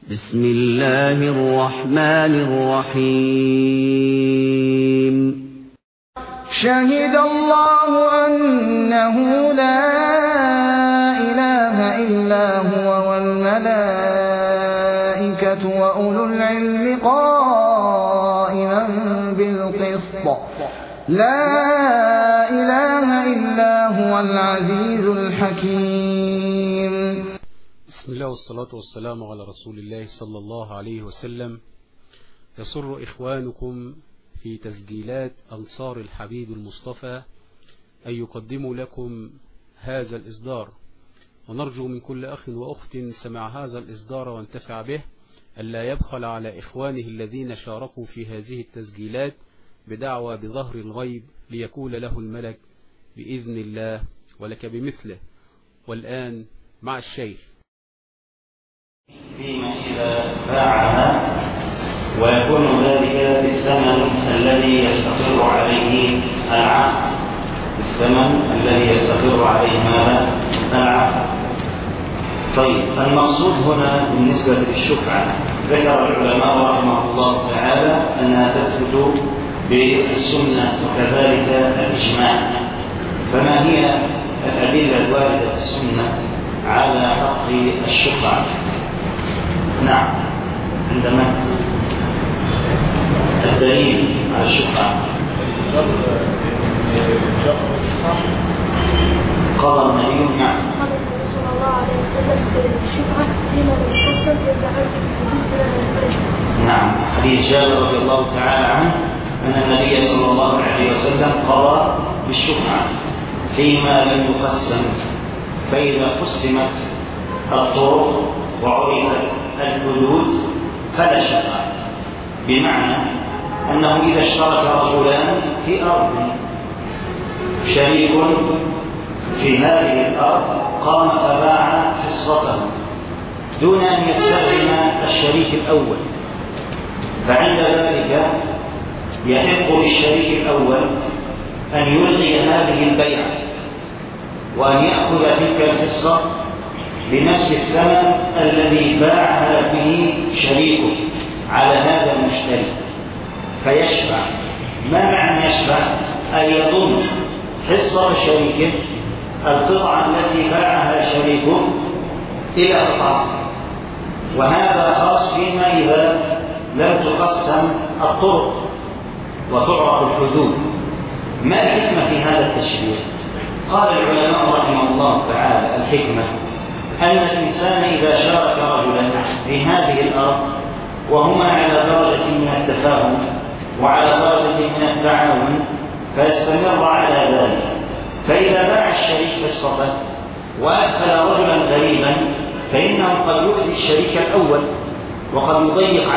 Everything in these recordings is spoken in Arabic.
بسم الله الرحمن الرحيم. شهد الله أنه لا إله إلا هو والملائكة وأولو العلم قائما بالقسط لا إله إلا هو العزيز الحكيم. بسم الله والصلاة والسلام على رسول الله صلى الله عليه وسلم. يسر إخوانكم في تسجيلات أنصار الحبيب المصطفى أن يقدموا لكم هذا الإصدار، ونرجو من كل أخ وأخت سمع هذا الإصدار وانتفع به ألا يبخل على إخوانه الذين شاركوا في هذه التسجيلات بدعوى بظهر الغيب ليكون له الملك بإذن الله ولك بمثله. والآن مع الشيخ. فيما إذا باعها ويكون ذلك بالثمن الذي يستقر عليه العقد، بالثمن الذي يستقر عليه العقد. طيب، المقصود هنا بالنسبة للشفعة ذكر العلماء رحمه الله تعالى أنها تثبت بالسنة وكذلك الإجماع. فما هي الأدلة الواردة في السنة على حق الشفعة؟ نعم، عندما الدليل على الشفعة قضى النبي صلى الله عليه وسلم بالشفعة لما لم يحصل إلا نعم، حديث جابر رضي الله تعالى عنه أن النبي صلى الله عليه وسلم قضى بالشفعة فيما لم يقسم، فإذا قسمت الطرق وعرفت الحدود فلا شفعة، بمعنى أنه إذا اشترك رجلان في أرض، شريك في هذه الأرض قام فباع حصته دون أن يستخدم الشريك الأول، فعند ذلك يحق للشريك الأول أن يلغي هذه البيعة وأن يأخذ تلك الحصة بنفس الثمن الذي باعها به شريكه على هذا المشتري فيشفع. ما معنى يشفع؟ أن يضم حصة شريكه، القطعة التي باعها شريكه، إلى قطعة، وهذا خاص فيما إذا لم تقسم الطرق وتعرف الحدود. ما الحكمة في هذا التشريع؟ قال العلماء رحمه الله تعالى الحكمة أن الإنسان إذا شارك رجلا في هذه الأرض وهما على درجة من التفاهم وعلى درجة من التعاون فيستمر على ذلك، فإذا باع الشريك حصته وأدخل رجلا غريبا فإنه قد يؤذي الشريك الأول وقد يضيق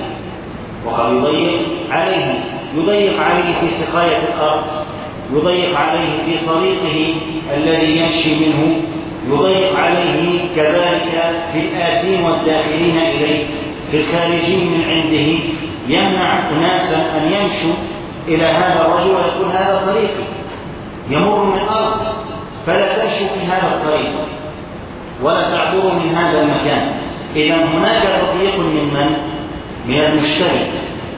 عليه في سقاية الأرض، يضيق عليه في طريقه الذي يمشي منه، يضيق عليه كذلك في الآتين والداخلين إليه، في الخارجين من عنده، يمنع أناسا أن يمشوا إلى هذا الرجل ويقول هذا طريقي، يمر من أرض فلا تمشوا في هذا الطريق ولا تعبروا من هذا المكان. إذا هناك تضييق من المشتري،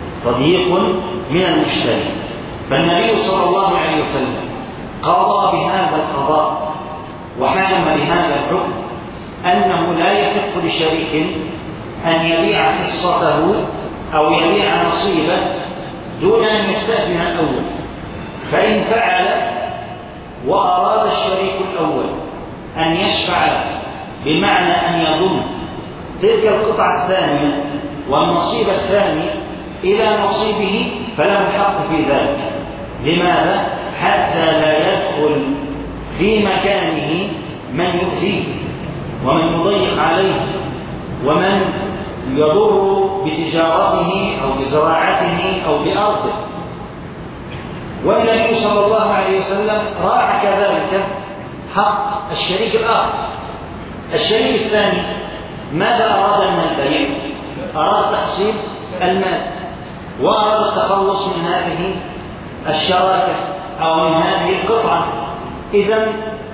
فالنبي صلى الله عليه وسلم قضى بهذا القضاء وحكم بهذا الحكم أنه لا يحق لشريك أن يبيع حصته أو يبيع نصيبه دون أن يستأذن الأول، فإن فعل وأراد الشريك الأول أن يشفع بمعنى أن يضم تلك القطعة الثانية والنصيب الثاني إلى نصيبه فله الحق في ذلك. لماذا؟ حتى لا يدخل في مكانه من يؤذيه ومن يضيق عليه ومن يضر بتجارته أو بزراعته أو بأرضه. والنبي صلى الله عليه وسلم راعى كذلك حق الشريك الآخر. الشريك الثاني ماذا أراد من البيع؟ أراد تحصيل المال وأراد التخلص من هذه الشراكة أو من هذه القطعة. إذن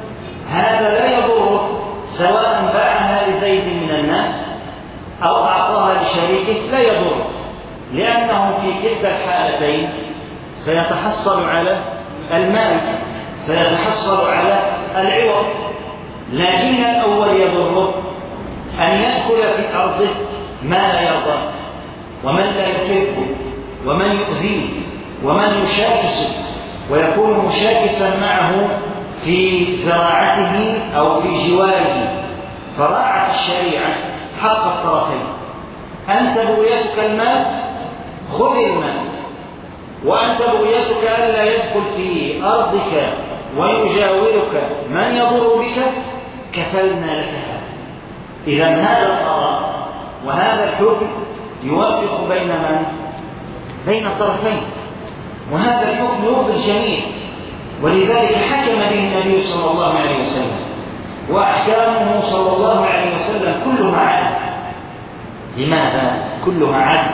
هذا لا يضره سواء باعها لزيد من الناس أو أعطاها شريكه لا يضر، لأنه في كلتا الحالتين سيتحصل على المال، سيتحصل على العوض. لكن الأول يضره أن يأكل في أرضه ما لا يرضى، ومن لا يحبه، ومن يؤذيه، ومن يشاكسه، ويكون مشاكسا معه في زراعته أو في جواره. فراعت الشريعة حق الطرفين. أنت بغيتك المال، خذ المال، وأنت بغيتك ألا يدخل في أرضك ويجاورك من يضر بك، كفلنا لك هذا. إذا هذا القرار وهذا الحكم يوفق بين من؟ بين الطرفين، وهذا الحكم يرضي الجميع، ولذلك حكم به النبي صلى الله عليه وسلم، وأحكامه صلى الله عليه وسلم كلها عدل. لماذا كلها عدل؟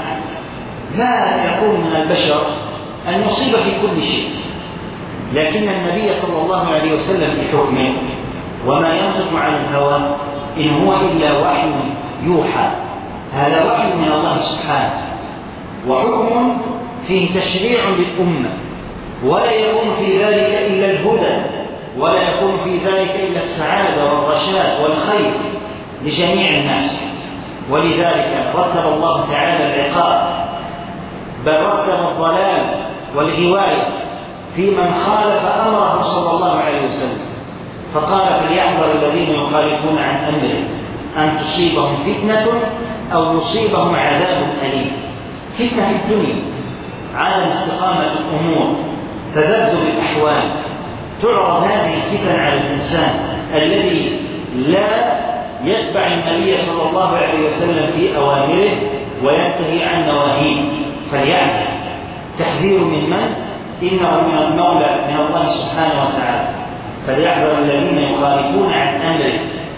لا يكون من البشر أن يصيب في كل شيء، لكن النبي صلى الله عليه وسلم في حكمه وما ينطق عن الهوى إن هو إلا وحي يوحى. هذا وحي من الله سبحانه، وحكم فيه تشريع للأمة، ولا يكون في ذلك إلا الهدى، ولا يكون في ذلك إلا السعادة والرشاد والخير لجميع الناس. ولذلك رتب الله تعالى العقاب، بل رتب الضلال والغواية في من خالف أمره صلى الله عليه وسلم، فقال: فليحذر الذين يخالفون عن أمره أن تصيبهم فتنة أو يصيبهم عذاب أليم. فتنة في الدنيا، عدم استقامة الأمور، تذبذب الأحوال، تعرض هذه الفتن على الإنسان الذي لا يتبع النبي صلى الله عليه وسلم في أوامره وينتهي عن نواهيه. فليعلم تحذير من إنه من المولى من الله سبحانه وتعالى. فليحذر الذين يخالفون عن أمره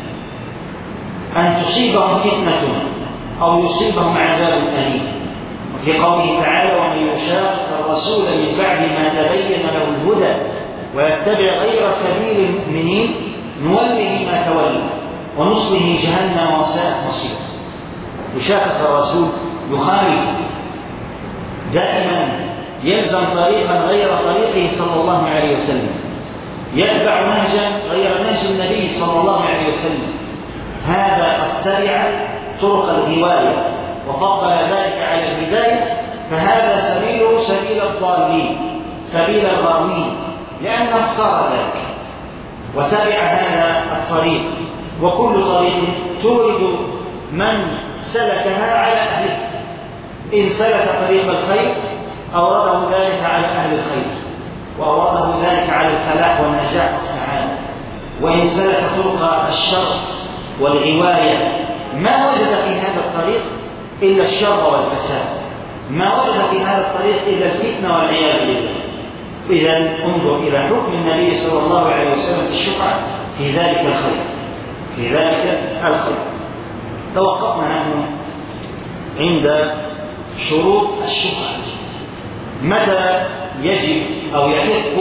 أن تصيبهم فتنة أو يصيبهم عذاب أليم. وفي قوله تعالى: ومن يشاقق الرسول من بعد ما تبين له الهدى ويتبع غير سبيل المؤمنين نوله ما تولى ونصله جهنم وساءت مصيرا. يشاقق الرسول، يخالف، دائما يلزم طريقا غير طريقه صلى الله عليه وسلم، يتبع نهجا غير نهج النبي صلى الله عليه وسلم. هذا قد تبع طرق الغواية وفضل ذلك على الهداية، فهذا سبيله سبيل الضالين، سبيل الغاوين، لأنه اختار ذلك وتبع هذا الطريق. وكل طريق تورد من سلكها على أهله. إن سلك طريق الخير أورده ذلك على أهل الخير، وأورده ذلك على الفلاح والنجاح والسعادة. وإن سلك طرق الشر والغواية ما وجد في هذا الطريق إلا الشر والفساد، ما وجد في هذا الطريق إلا الفتنة والعياذ بالله. إذا انظر إلى حكم النبي صلى الله عليه وسلم في الشفعة في ذلك الخير، في ذلك الخير. توقفنا نحن عند شروط الشفعة. متى يجب أو يحق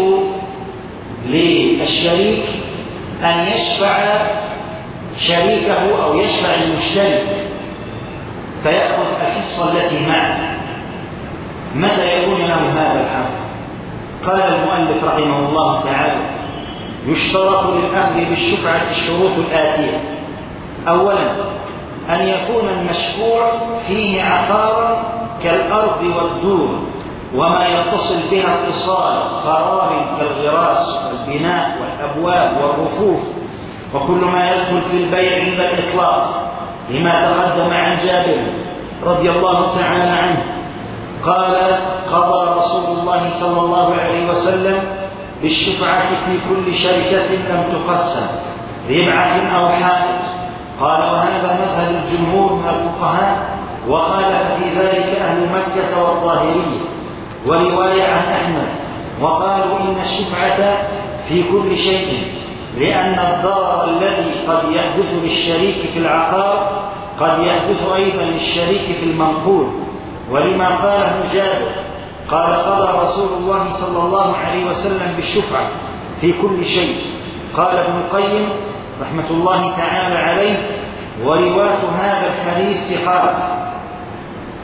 للشريك أن يشفع شريكه أو يشفع المشترك فيأخذ الحصة التي معه؟ متى يكون له هذا الحق؟ قال المؤلف رحمه الله تعالى: يشترط للأخذ بالشفعة الشروط الآتية: أولا أن يكون المشفوع فيه عقارا كالأرض والدور وما يتصل بها اتصال قرار كالغراس والبناء والأبواب والرفوف وكل ما يدخل في البيع عند الإطلاق، لما تقدم عن جابر رضي الله تعالى عنه قال: قضى رسول الله صلى الله عليه وسلم بالشفعة في كل شركة لم تقسم ربعة أو حائط. قال: وهذا مذهب الجمهور من الفقهاء، وخالف في ذلك أهل مكة والظاهرية، ورواية عن أحمد، وقالوا إن الشفعة في كل شيء، لأن الضرر الذي قد يحدث للشريك في العقار قد يحدث أيضا للشريك في المنقول، ولما قاله جابر قال: قضى رسول الله صلى الله عليه وسلم بالشفعة في كل شيء. قال ابن القيم رحمة الله تعالى عليه: ورواة هذا الحديث ثقات،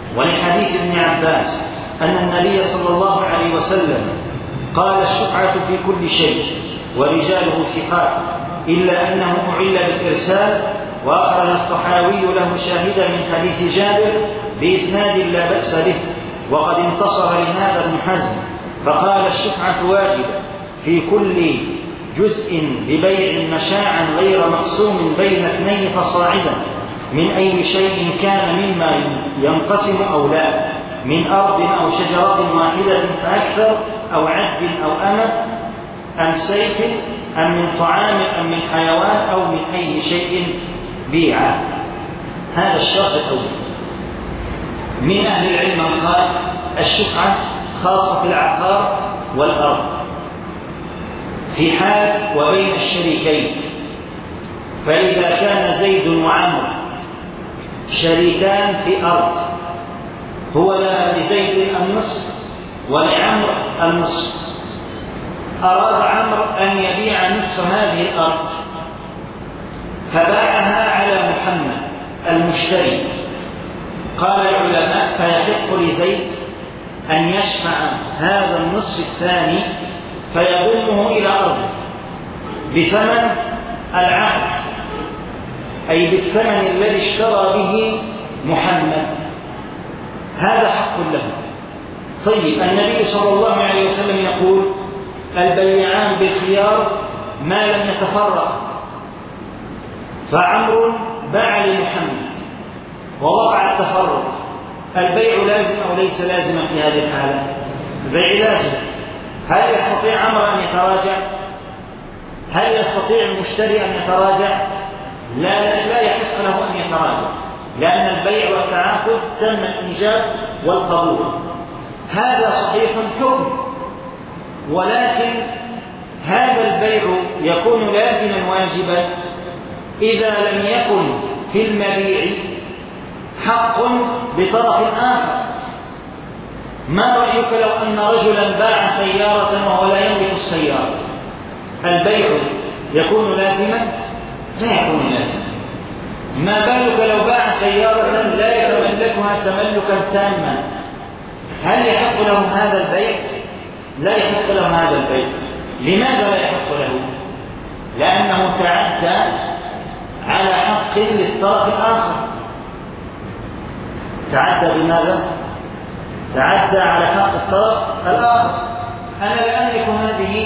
ولحديث ابن عباس أن النبي صلى الله عليه وسلم قال الشفعة في كل شيء ورجاله ثقات إلا أنه أعل بالإرسال، وأخرج الطحاوي له شاهدا من حديث جابر بإسناد لا بأس به. وقد انتصر لهذا ابن حزم فقال الشفعة واجبة في كل جزء ببيع مشاعا غير مقسوم بين اثنين فصاعدا من أي شيء كان مما ينقسم أو لا، من أرض أو شجرة واحدة فأكثر أو عبد أو أمة أم سيف أم من طعام أم من حيوان أو من أي شيء بيعا. هذا الشرط الأول. من أهل العلم من قال الشفعة خاصة في العقار والأرض في حال وبين الشريكين، فإذا كان زيد وعمر شريكان في أرض، هو لها لزيد النصف ولعمر النصف، أراد عمرو أن يبيع نصف هذه الأرض فباعها على محمد المشتري، قال العلماء فيحق لزيد أن يشفع هذا النصف الثاني فيضمه إلى أرضه بثمن العقد، أي بالثمن الذي اشترى به محمد، هذا حق له. طيب النبي صلى الله عليه وسلم يقول البيعان بالخيار ما لم يتفرق، فعمرو باع لمحمد ووقع التفرق، البيع لازم أو ليس لازما في هذه الحالة؟ البيع لازم. هل يستطيع عمرو أن يتراجع؟ هل يستطيع المشتري أن يتراجع؟ لا يحق له أن يتراجع، لأن البيع والتعاقد تم الإيجاب والقبول. هذا صحيح حكم، ولكن هذا البيع يكون لازما واجبا إذا لم يكن في المبيع حق بطرف آخر. ما رأيك لو أن رجلا باع سيارة وهو لا يملك السيارة؟ البيع يكون لازما؟ لا يكون لازما. ما بالك لو باع سيارة لا يتملكها تملكا تاما؟ هل يحق له هذا البيع؟ لا يحق له هذا البيع. لماذا لا يحق له؟ لأنه تعدى على حق للطرف الآخر. تعدى بماذا؟ تعدى على حق الطرف الآخر. أنا لا أملك هذه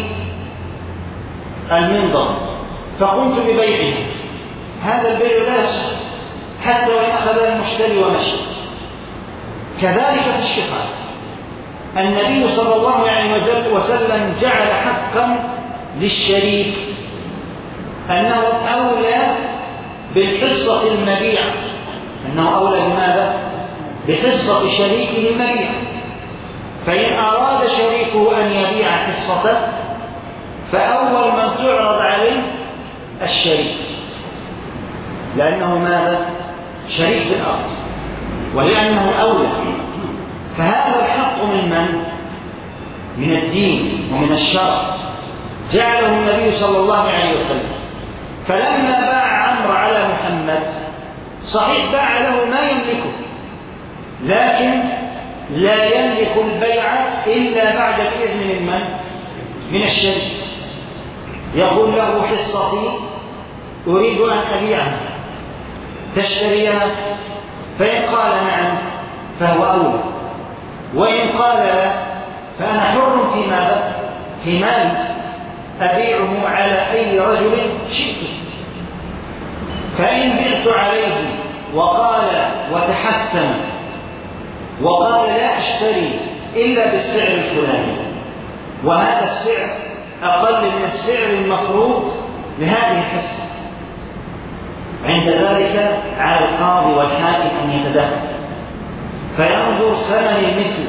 المنظر فقمت ببيعها، هذا البيع لا يصح حتى وإن أخذ المشتري ومشي. كذلك في الشفعة النبي صلى الله عليه وسلم جعل حقا للشريك أنه أولى بالحصة المبيعة، أنه أولى بماذا؟ بحصة شريكه المبيعة. فإن أراد شريكه أن يبيع حصته فأول من تعرض عليه الشريك، لأنه ماذا؟ شريك في الأرض ولأنه أولى. فهذا الحق من الدين ومن الشرع جعله النبي صلى الله عليه وسلم. فلما باع عمرو على محمد صحيح باع له ما يملكه، لكن لا يملك البيع إلا بعد الإذن من الشريك. يقول له حصتي أريد أن أبيعها تشتريها؟ فإن قال نعم فهو أولى، وإن قال لا فأنا حر في ماذا؟ في مالي أبيعه على أي رجل شئت. فإن بعت عليه وقال وتحتم وقال لا أشتري إلا بالسعر الفلاني، وهذا السعر أقل من السعر المفروض لهذه الحصة، عند ذلك على القاضي والحاكم أن يتدخل فينظر ثمن المثل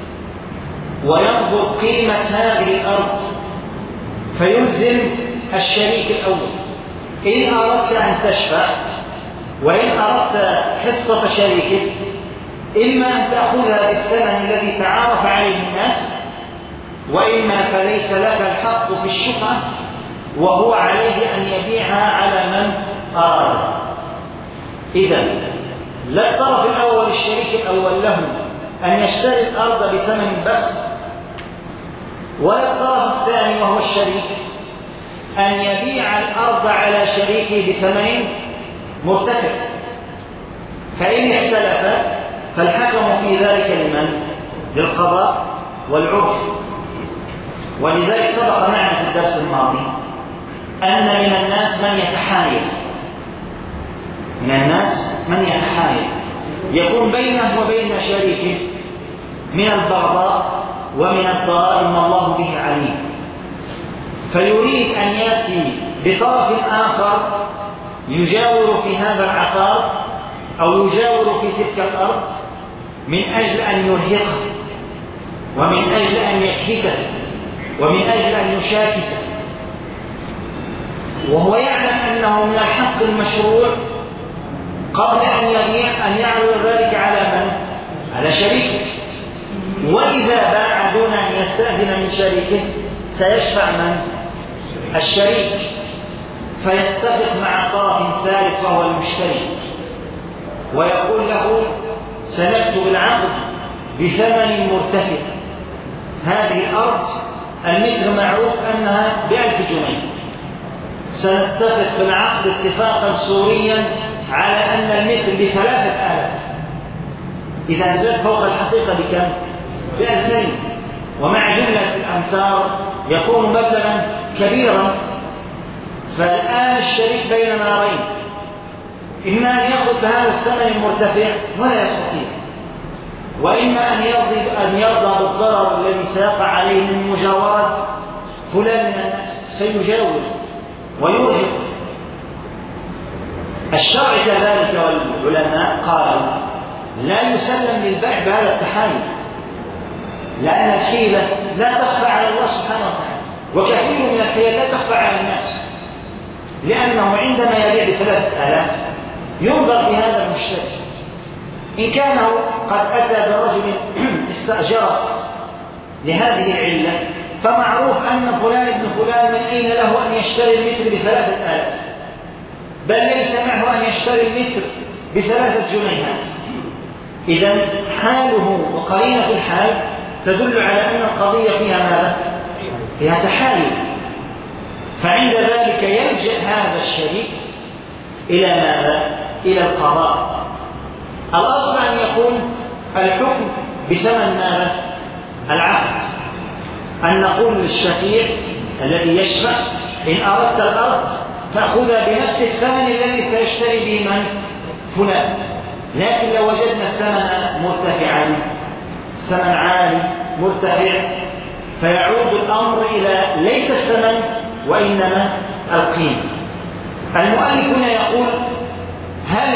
وينظر قيمة هذه الأرض فيلزم الشريك الأول. إن أردت أن تشفع وإن أردت حصة شريكك إما أن تأخذها بالثمن الذي تعارف عليه الناس، وإما فليس لك الحق في الشفعة وهو عليه أن يبيعها على من أراد. إذن لا الطرف الأول الشريك الأول له أن يشتري الأرض بثمن بخس، والطرف الثاني وهو الشريك أن يبيع الأرض على شريكه بثمن مرتفع. فإن اختلف فالحكم في ذلك لمن؟ للقضاء والعرف. ولذلك سبق معنا في الدرس الماضي أن من الناس من يتحايل يكون بينه وبين شريكه من البغضاء ومن الضرر ما الله به عليم، فيريد أن يأتي بطرف آخر يجاور في هذا العقار أو يجاور في تلك الأرض من أجل أن يرهقه ومن أجل أن يكبته ومن أجل أن يشاكسه، وهو يعلم أنه من الحق المشروع قبل أن يبيع أن يعرض ذلك على من؟ على شريكه. وإذا باع دون أن يستأذن من شريكه سيشفع من؟ الشريك، فيتفق مع طرف ثالث وهو المشتري ويقول له سنكتب العقد بثمن مرتفع، هذه الأرض المثل معروف أنها ب1000 جنيه، سنتفق في العقد اتفاقا سوريا على أن المثل ب3000، إذا زاد فوق الحقيقة بكم؟ ب2000، ومع جملة الأمتار يكون مبلغا كبيرا. فالآن الشريك بين نارين، إما أن يأخذ بهذا الثمن المرتفع ولا يستطيع، وإما أن يرضى بالضرر الذي سيقع عليه من مجاورة فلان من الناس، سيجاور ويرهق. الشرع كذلك والعلماء قالوا لا يسلم للبيع بهذا التحايل، لأن الحيلة لا تخفى على الله سبحانه وتعالى، وكثير من الحيل لا تخفى على الناس، لأنه عندما يبيع ب3000 ينظر في هذا المشتري، إن كان قد أتى برجل استأجره لهذه العلة فمعروف أن فلان ابن فلان من أين له أن يشتري المتر ب3000، بل ليس معه أن يشتري المتر ب3 جنيهات. إذن حاله وقرينة الحال تدل على أن القضية فيها ماذا؟ فيها تحايل. فعند ذلك يلجأ هذا الشريك إلى ماذا؟ إلى القضاء. الأصل أن يكون الحكم بثمن ماذا؟ العقد، أن نقول للشفيع الذي يشفع إن أردت الأرض فأخذها بنفس الثمن الذي سيشتري به من؟ فلان. لكن لو وجدنا الثمن مرتفعا، ثمن عالي مرتفع، فيعود الأمر إلى ليس الثمن وإنما القيمة. المؤلف هنا يقول هل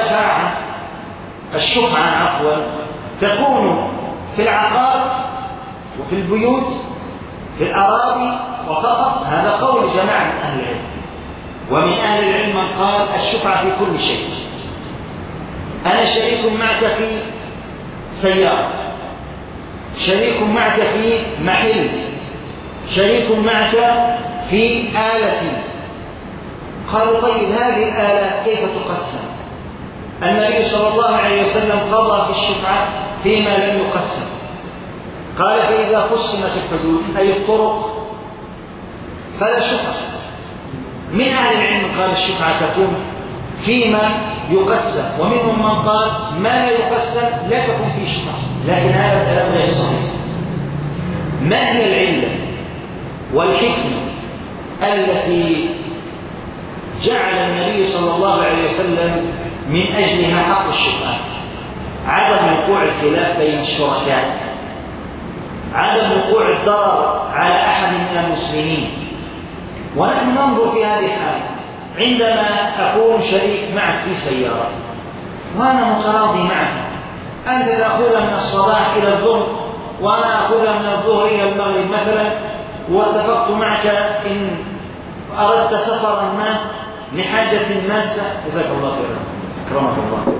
الشفعة تكون في العقار وفي البيوت في الأراضي وفقط؟ هذا قول جماعة من أهل العلم، ومن أهل العلم من قال الشفعة في كل شيء. أنا شريك معك في سيارة، شريك معك في محل، شريك معك في آلة. قالوا طيب هذه الآلة كيف تقسم؟ النبي صلى الله عليه وسلم قضى في الشفعة فيما لم يقسم، قال فإذا قسمت الحدود أي الطرق فلا شفعة. من أهل العلم قال الشفعة تكون فيما يقسم، ومنهم من قال ما لا يقسم لا تكون فيه شفعة، لكن هذا الكلام غير صحيح. ما هي العلة والحكمة التي جعل النبي صلى الله عليه وسلم من أجلها حق الشفعة؟ عدم وقوع الخلاف بين الشركاء، عدم وقوع الضرر على أحد من المسلمين. ونحن ننظر في هذه الحالة عندما أكون شريك معك في سيارة وأنا متراضي معك، أنت تأخذها من الصباح إلى الظهر وأنا أخذها من الظهر إلى المغرب مثلا، واتفقت معك إن أردت سفرا ما لحاجة ماسة، جزاك الله خيرا أكرمك الله،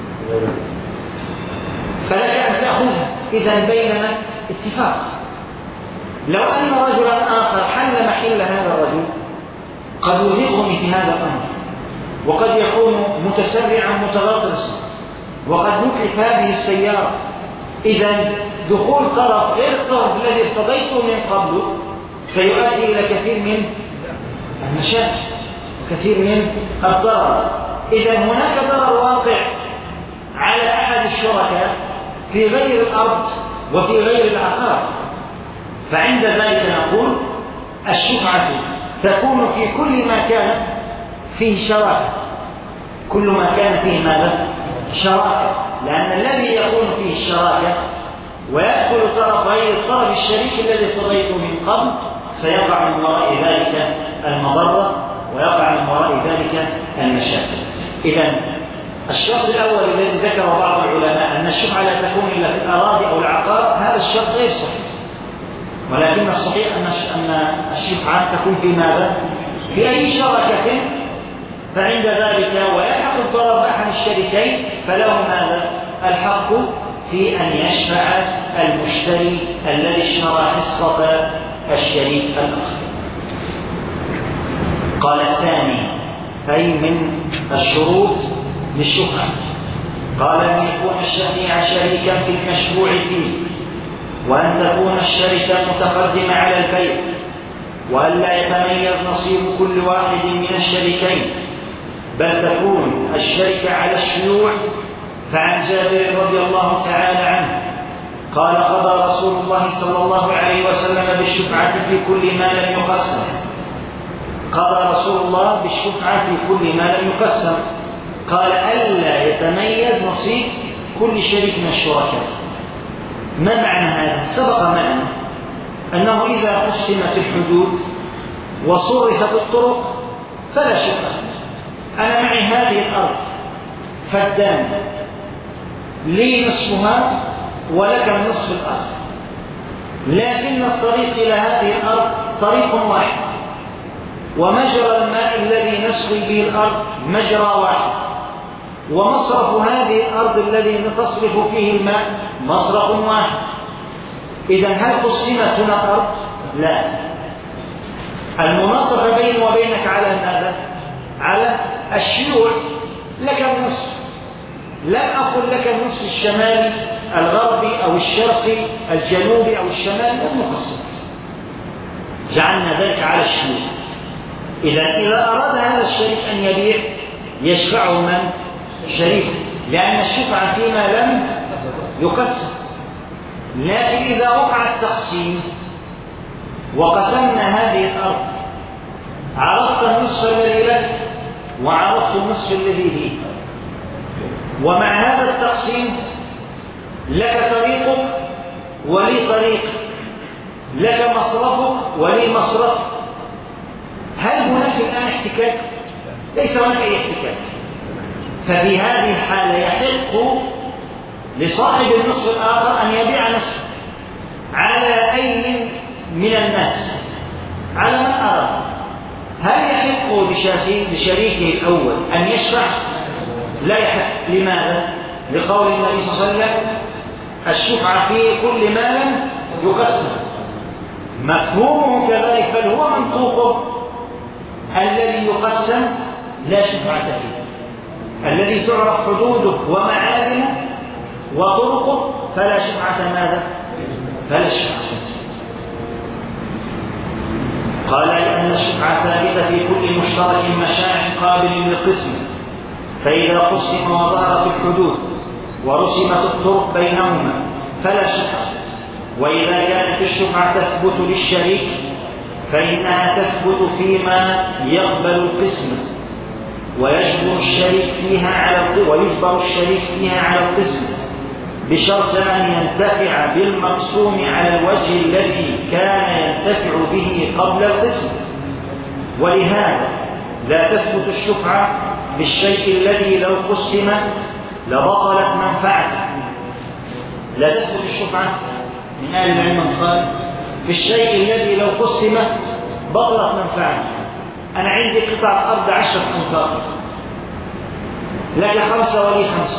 فلك أن تأخذها. إذن بيننا اتفاق. لو أن رجلا آخر حل محل هذا الرجل قد يرهقني في هذا الأمر، وقد يكون متسرعا متغطرسا، وقد نكلف هذه السيارة. إذن دخول طرف غير الطرف الذي ارتضيته من قبل سيؤدي إلى كثير من المشاكل وكثير من الضرر. إذن هناك ضرر واقع على أحد الشركاء في غير الأرض وفي غير العقار، فعند ذلك نقول الشفعة تكون في كل ما كان فيه شراكة، كل ما كان فيه ماذا؟ شراكة، لأن الذي يكون فيه الشراكة ويأكل طرف غير الطرف الشريك الذي ارتضيته من قبل سيقع من وراء ذلك المضرة ويقع من وراء ذلك المشاكل. إذن الشرط الأول الذي ذكره بعض العلماء أن الشفعة لا تكون إلا في الأراضي أو العقار، هذا الشرط غير صحيح، ولكن الصحيح أن الشفعة تكون في ماذا؟ في أي شركة، فعند ذلك ويلحق الضرر بأحد الشريكين فله ماذا؟ الحق في أن يشفع المشتري الذي اشترى حصة الشريك الآخر. قال الثاني أي من الشروط للشفعة، قال أن يكون الشفيع شريكا في المشفوع فيه، وأن تكون الشركة متقدمة على البيع، وأن لا يتميز نصيب كل واحد من الشريكين، بل تكون الشركة على الشيوع. فعن جابر رضي الله تعالى عنه قال قضى رسول الله صلى الله عليه وسلم بالشفعة في كل ما لم يقسم، قضى رسول الله بالشفعة في كل ما لم يقسم، قال ألا يتميز نصيب كل شريك من الشركاء. ما معنى هذا؟ سبق معنا أنه إذا قسمت الحدود وصرفت الطرق فلا شفعة. أنا معي هذه الأرض فدان، لي نصفها ولك النصف الآخر، لكن الطريق إلى هذه الأرض طريق واحد، ومجرى الماء الذي نسقي به الأرض مجرى واحد، ومصرف هذه الأرض الذي تصرف فيه الماء مصرف واحد. إذن هل قسمت هنا الأرض؟ لا، المناصفة بيني وبينك على ماذا؟ على الشيوع، لك النصف، لم أقل لك النصف الشمالي الغربي أو الشرقي الجنوبي أو الشمالي، لم نقسم، جعلنا ذلك على الشيوع. إذا أراد هذا الشريك أن يبيع يشفعه من؟ شريك، لأن الشفعة فيما لم يقسم. لكن إذا وقع التقسيم وقسمنا هذه الأرض، عرفت النصف الذي لك وعرفت النصف الذي لي، ومع هذا التقسيم لك طريقك ولي طريق، لك مصرفك ولي مصرف، هل هناك الآن احتكاك؟ ليس هناك أي احتكاك. ففي هذه الحالة يحق لصاحب النصف الآخر أن يبيع نصفه على أي من الناس، على من أراد. هل يحق لشريكه الأول أن يشفع؟ لا يحق. لماذا؟ لقول النبي صلى الله عليه وسلم الشفعة في كل ما لم يقسم، مفهومه كذلك، بل هو منطوقه الذي يقسم لا شفعة فيه، الذي تعرف حدوده ومعالمه وطرقه فلا شفعة ماذا؟ فلا شفعة. قال لأن الشفعة ثابتة في كل مشترك مشاع قابل للقسم، فإذا قسم وظهرت الحدود ورسمت الطرق بينهما فلا شفعة. وإذا كانت الشفعة تثبت للشريك فإنها تثبت فيما يقبل القسم، ويجبر الشريك فيها على القسم بشرط أن ينتفع بالمقسوم على الوجه الذي كان ينتفع به قبل القسم. ولهذا لا تثبت الشفعة بالشيء الذي لو قسم لبطلت منفعته. لا تثبت الشفعة من أهل العلم قال بالشيء الذي لو قسم بطلت منفعته. أنا عندي قطعة أرض 10 أمتار، لك 5 ولي 5.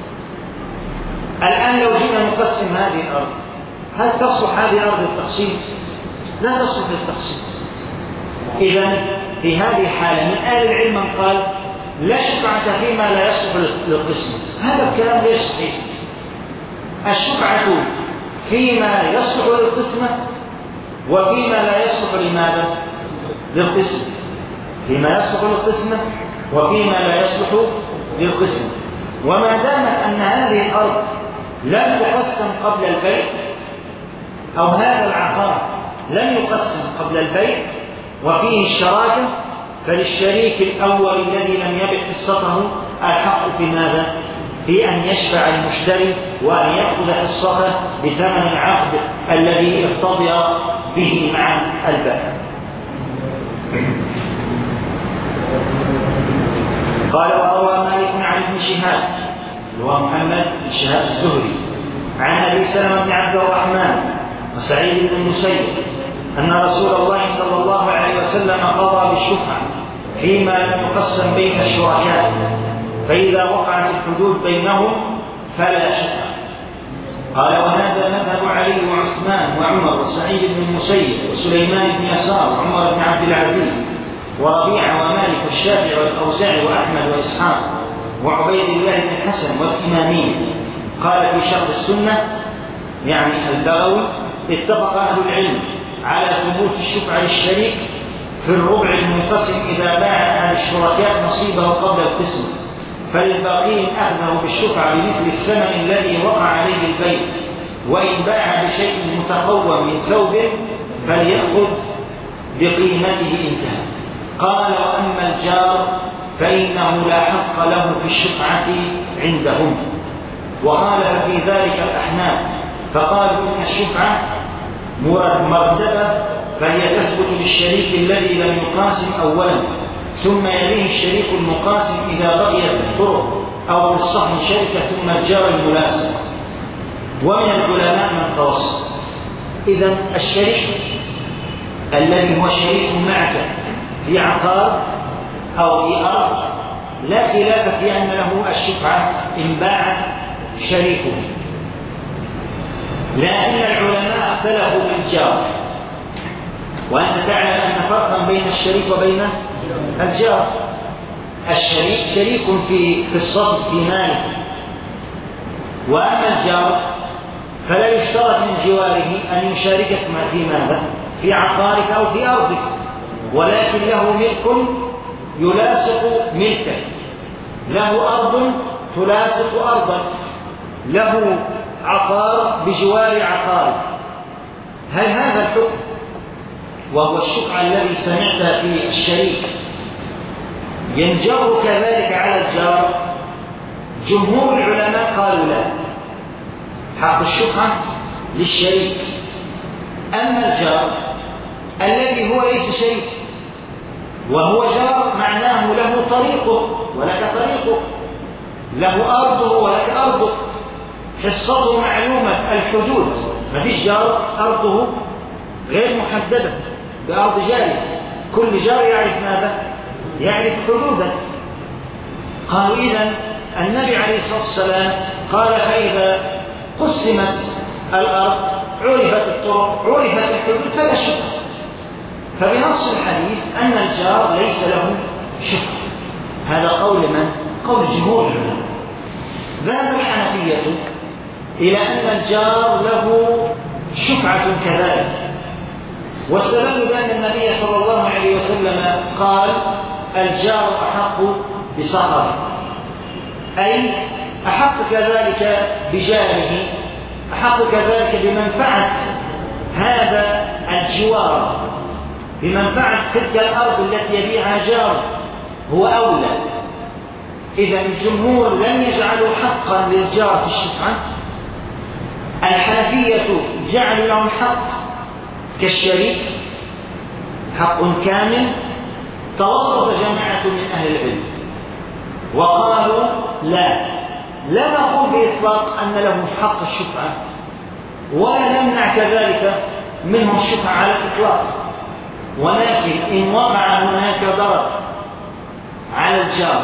الآن لو جينا نقسم هذه الأرض، هل تصلح هذه الأرض للتقسيم؟ لا تصلح للتقسيم. إذن في هذه الحالة من أهل العلم قال لا شفعة فيما لا يصلح للقسمة. هذا الكلام غير صحيح. الشفعة فيما يصلح للقسمة وفيما لا يصلح لماذا؟ للقسمة. فيما يصلح للقسمة وفيما لا يصلح للقسمة. وما دامت أن هذه الأرض لم تقسم قبل البيع أو هذا العقار لم يقسم قبل البيع وفيه الشراكة، فللشريك الأول الذي لم يبع حصته الحق في ماذا؟ في أن يشفع المشتري وأن يأخذ حصته بثمن العقد الذي ارتضى به مع البائع. قال وروى مالك عن ابن شهاب هو محمد بن شهاب الزهري عن أبي سلمة بن عبد الرحمن وسعيد بن المسيب أن رسول الله صلى الله عليه وسلم قضى بالشفعة فيما لم يقسم بين الشركاء، فإذا وقعت الحدود بينهم فلا شفعة. قال وهذا مذهب علي وعثمان وعمر وسعيد بن المسيب وسليمان بن يسار وعمر بن عبد العزيز وربيعة ومالك والشافعي والأوزاعي وأحمد وإسحاق وعبيد الله بن حسن والإمامية. قال في شرح السنة يعني البغوي اتفق أهل العلم على ثبوت الشفعة للشريك في الربع المنقسم إذا باع أحد الشركاء نصيبه قبل القسم، فللباقين أخذه بالشفعة بمثل الثمن الذي وقع عليه البيع، وإن باع بشيء متقوم من ثوب فليأخذ بقيمته انتهى. قال وأما الجار فإنه لا حق له في الشفعة عندهم. وخالف في ذلك الأحناف فقالوا إن الشفعة مرتبة فهي تثبت للشريك الذي لم يقاسم أولا، ثم يليه الشريك المقاسم إذا بقيت الطرق أو في الصحن شركة ثم الجار الملاسم. ومن العلماء من توسط. إذن الشريك الذي هو شريك معك في عقار أو في أرض لا خلاف في أن له الشفعة إن باع شريكه، لكن العلماء اختلفوا في الجار. وأنت تعلم أن فرقا بين الشريك وبين الجار. الشريك شريك في الصدق في ماله، وأما الجار فلا يشترط من جواره أن يشاركك في ماذا؟ في عقارك أو في أرضك، ولكن له ملك يلاصق ملكك، له أرض تلاصق أرضك، له عقار بجوار عقارك. هل هذا الحكم وهو الشفعة الذي سمعت في الشريك ينجر كذلك على الجار؟ جمهور العلماء قالوا لا، حق الشفعة للشريك. أما الجار الذي هو ليس شريك وهو جار معناه له طريقه ولك طريقه، له أرضه ولك أرضك، حصته معلومة الحدود، ما فيش جار أرضه غير محددة بأرض جاري، كل جار يعرف ماذا؟ يعرف حدوده. قالوا إذن النبي عليه الصلاة والسلام قال فإذا قسمت الأرض عرفت الطرق عرفت الحدود فلا شفعة. فبنص الحديث أن الجار ليس له شفعة. هذا قول من؟ قول جمهور العلماء. ذهب الحنفية إلى أن الجار له شفعة كذلك، واستدلوا بأن النبي صلى الله عليه وسلم قال الجار أحق بصهره، أي أحق كذلك بجاره، أحق كذلك بمنفعة هذا الجوار، بمنفعة تلك الأرض التي يبيعها جار، هو أولى. إذا الجمهور لم يجعلوا حقا للجار في الشفعة، الحنفية جعلوا لهم حق كالشريك، حق كامل. توسط جماعة من أهل العلم وقالوا لا نقول بإطلاق أن له حق الشفعة، ولا نمنع كذلك منهم الشفعة على الإطلاق، ولكن إن وقع هناك ضرر على الجار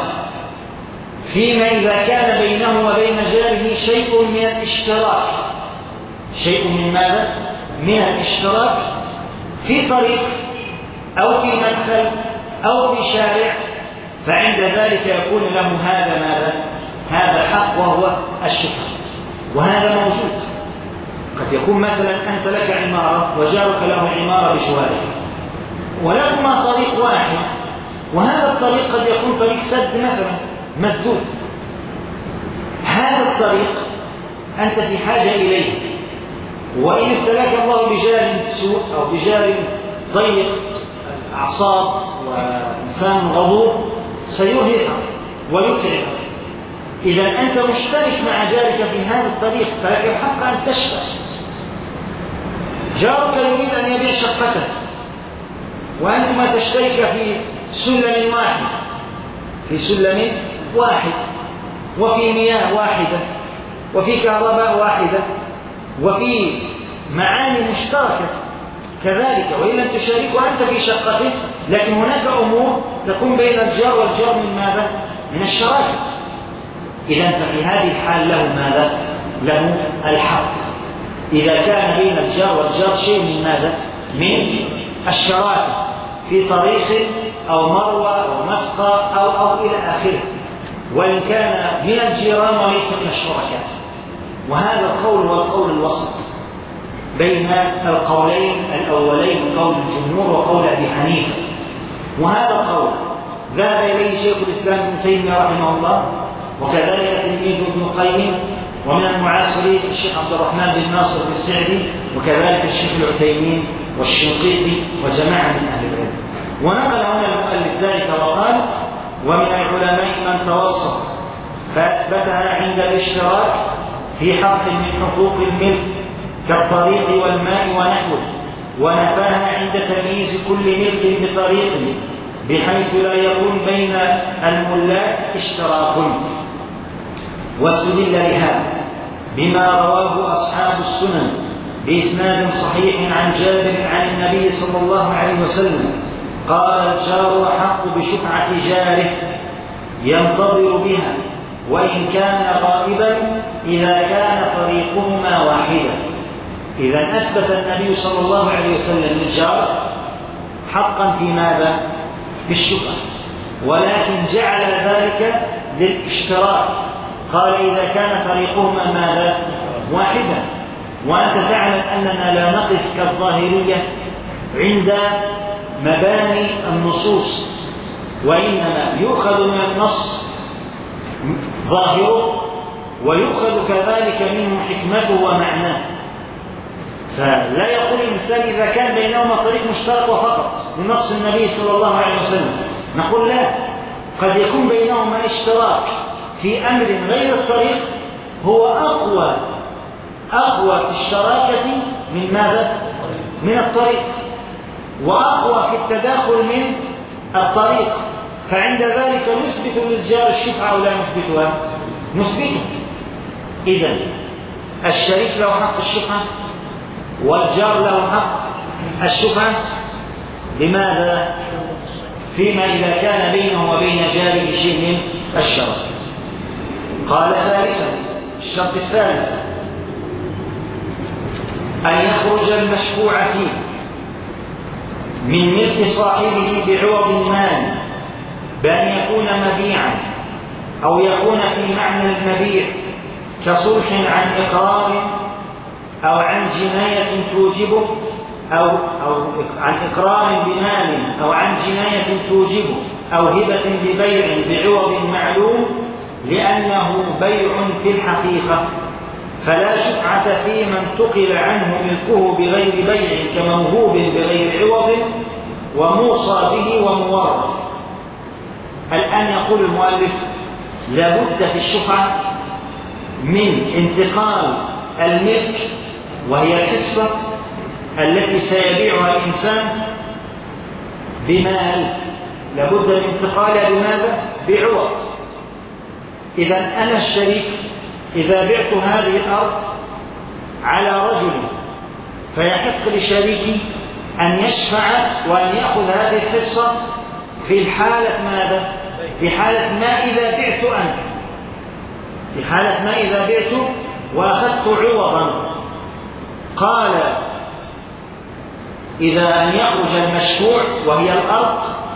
فيما إذا كان بينه وبين جاره شيء من الاشتراك، شيء من ماذا؟ من الاشتراك في طريق أو في مدخل أو في شارع، فعند ذلك يكون له هذا ماذا؟ هذا الحق وهو الشفعة. وهذا موجود. قد يكون مثلا أنت لك عمارة وجارك له عمارة بجوارك، ولكما طريق واحد، وهذا الطريق قد يكون طريق سد مثلا مسدود. هذا الطريق أنت في حاجة إليه، وإن ابتلاك الله بجار سوء أو بجار ضيق الأعصاب وإنسان غضوب سيرهقك ويتعبك. إذا أنت مشترك مع جارك في هذا الطريق، فلك الحق أن تشفع. جارك يريد أن يبيع شقته وأنتما تشترك في سلم واحد، وفي مياه واحدة، وفي كهرباء واحدة، وفي معاني مشتركة كذلك، وإن لم تشاركوا أنت في شقته، لكن هناك أمور تكون بين الجار والجار من ماذا؟ من الشراكة. إذا ففي هذه الحال له ماذا؟ له الحق. إذا كان بين الجار والجار شيء من ماذا؟ من الشراكة في طريق أو مروى أو مسقى أو إلى آخره، وإن كان من الجيران وليس من الشركاء. وهذا القول هو القول الوسط بين القولين الأولين، قول الجمهور وقول أبي حنيفة. وهذا القول ذهب إليه شيخ الإسلام ابن تيمية رحمه الله، وكذلك تلميذ ابن القيم، ومن المعاصرين الشيخ عبد الرحمن بن ناصر السعدي، وكذلك الشيخ العثيمين والشنقيطي وجماعة من أهل العلم. ونقل هنا المؤلف ذلك وقال: ومن العلماء من توسط فأثبتها عند الاشتراك في حق من حقوق الملك كالطريق والماء ونحوه، ونفاها عند تمييز كل ملك بطريق بحيث لا يكون بين الملاك اشتراك. واستدل لهذا بما رواه أصحاب السنن بإسناد صحيح عن جابر عن النبي صلى الله عليه وسلم قال: الجار أحق بشفعة جاره ينتظر بها وإن كان غائبا إذا كان طريقهما واحدا. إذا أثبت النبي صلى الله عليه وسلم للجار حقا في ماذا؟ في الشفعة، ولكن جعل ذلك للاشتراك. قال: إذا كان طريقهما ماذا؟ واحدا. وأنت تعلم أننا لا نقف كالظاهرية عند مباني النصوص، وإنما يؤخذ من النص ظاهره ويؤخذ كذلك منه حكمته ومعناه. فلا يقول الإنسان إذا كان بينهما طريق مشترك وفقط من نص النبي صلى الله عليه وسلم، نقول لا، قد يكون بينهما اشتراك في أمر غير الطريق هو أقوى في الشراكة من ماذا؟ من الطريق، وأقوى في التداخل من الطريق. فعند ذلك نثبت للجار الشفعة أو لا نثبتها؟ نثبتها. إذن الشريك له حق الشفعة والجار له حق الشفعة. لماذا؟ فيما إذا كان بينه وبين جاره شيء من الشرط. قال ثالثا: الشرط الثالث أن يخرج المشفوع فيه من ملك صاحبه بعوض مال، بأن يكون مبيعا أو يكون في معنى المبيع كصلح عن إقرار أو عن جناية توجبه أو عن إقرار بمال أو عن جناية توجبه أو هبة ببيع بعوض معلوم لأنه بيع في الحقيقة، فلا شفعة في من انتقل عنه ملكه بغير بيع كموهوب بغير عوض وموصى به ومورث. الآن يقول المؤلف: لابد في الشفعة من انتقال الملك وهي الحصة التي سيبيعها الإنسان بمال، لابد من انتقالها بماذا؟ بعوض. إذا أنا الشريك إذا بعت هذه الأرض على رجل فيحق لشريكي أن يشفع وأن يأخذ هذه الحصة في الحالة ماذا؟ في حالة ما إذا بعت أنا، في حالة ما إذا بعت وأخذت عوضا. قال: إذا أن يخرج المشفوع وهي الأرض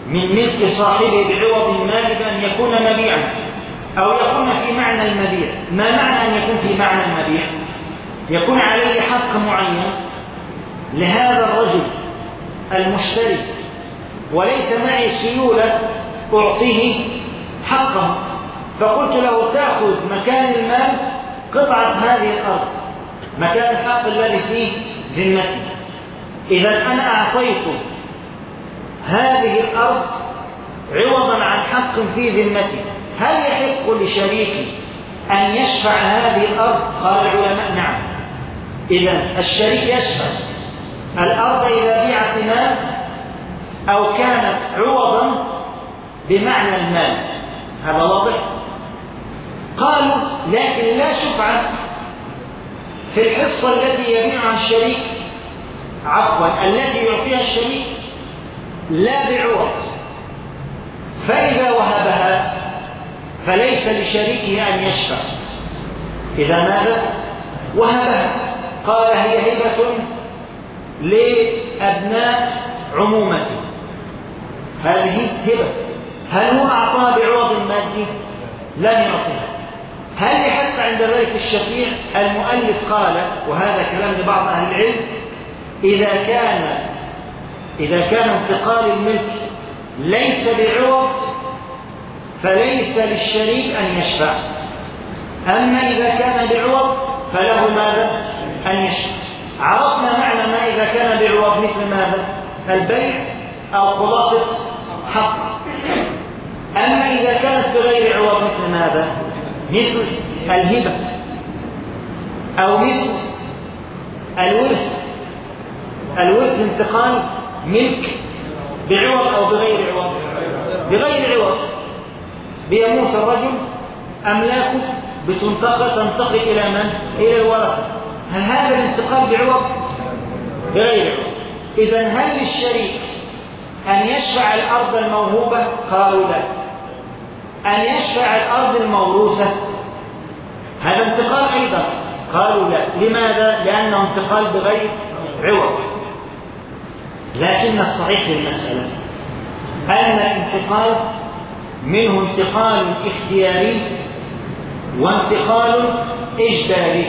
من ملك صاحبه بعوض مال بأن يكون مبيعا أو يكون في معنى المبيع. ما معنى أن يكون في معنى المبيع؟ يكون عليه حق معين لهذا الرجل المشتري، وليس معي سيولة أعطيه حقه، فقلت له تأخذ مكان المال قطعة هذه الأرض، مكان الحق الذي فيه ذمتي. إذا أنا أعطيت هذه الأرض عوضا عن حق في ذمتي، هل يحق لشريكي أن يشفع هذه الأرض؟ قال العلماء نعم. إذا الشريك يشفع الأرض إذا بيعت بمال أو كانت عوضا بمعنى المال. هذا واضح؟ قالوا لكن لا شفعة في الحصة التي يبيعها الشريك، عفوا التي يعطيها الشريك لا بعوض، فإذا وهبها فليس لشريكه أن يشفع. إذا ماذا؟ وهبها. قال هي هبة لأبناء عمومته، هذه هبة. هل هو أعطاها بعوض مادي؟ لم يعطيها. هل يحق عند ذلك الشفيع؟ المؤلف قال، وهذا كلام لبعض أهل العلم، إذا كان انتقال الملك ليس بعوض فليس للشريك أن يشفع، أما إذا كان بعوض فله ماذا؟ أن يشفع. عرفنا معنى ما إذا كان بعوض مثل ماذا؟ البيع أو خلاصة حق. أما إذا كانت بغير عوض مثل ماذا؟ مثل الهبة أو مثل الورث. الورث انتقال ملك بعوض أو بغير عوض؟ بغير عوض. بيموت الرجل، أملاكه تنتقل إلى من؟ إلى الورثة. هل هذا الانتقال بعوض؟ بغير عوض. إذن هل للشريك أن يشفع الأرض الموهوبة؟ قالوا لا. أن يشفع الأرض الموروثة؟ هذا انتقال أيضا. قالوا لا. لماذا؟ لأنه انتقال بغير عوض. لكن الصحيح في المسألة أن الانتقال منه انتقال اختياري وانتقال إجباري.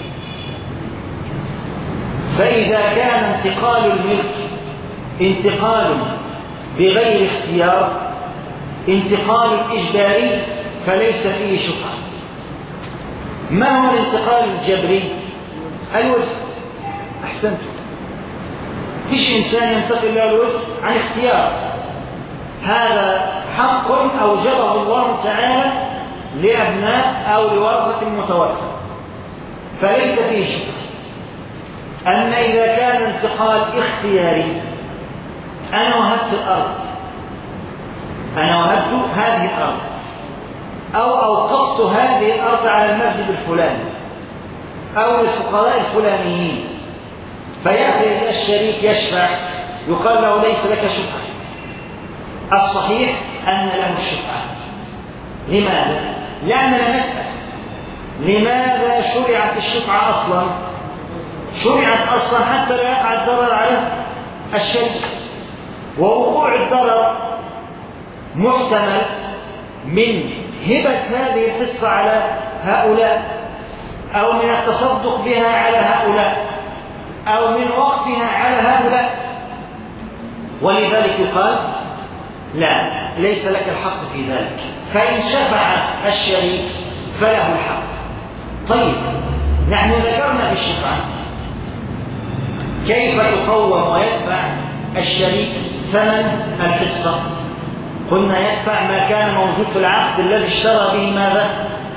فإذا كان انتقال الملك انتقال بغير اختيار، انتقال إجباري، فليس فيه شفعة. ما هو الانتقال الجبري؟ الورث. أحسنت. فيش إنسان ينتقل له الورث عن اختيار، هذا حق أوجبه الله تعالى لأبناء أو لورثة المتوفى، فليس فيه شفعة. أما إذا كان انتقال اختياري، أنا وهبت الأرض، أنا وهبت هذه الأرض، أو أوقفت هذه الأرض على المسجد الفلاني أو للفقراء الفلانيين، فيأتي الشريك يشفع، يقال له ليس لك شفعة. الصحيح أن له الشفعة. لماذا؟ لأننا نسأل لماذا شرعت الشفعة أصلا؟ شرعت أصلا حتى لا يقع الضرر على الشريك، ووقوع الضرر محتمل من هبة هذه الحصة على هؤلاء، أو من التصدق بها على هؤلاء، أو من وقتها على هؤلاء، ولذلك يقال لا، ليس لك الحق في ذلك. فإن شفع الشريك فله الحق. طيب، نحن ذكرنا في الشفعة كيف يقوم ويدفع الشريك ثمن الحصة. قلنا يدفع ما كان موجود في العقد الذي اشترى به ماذا؟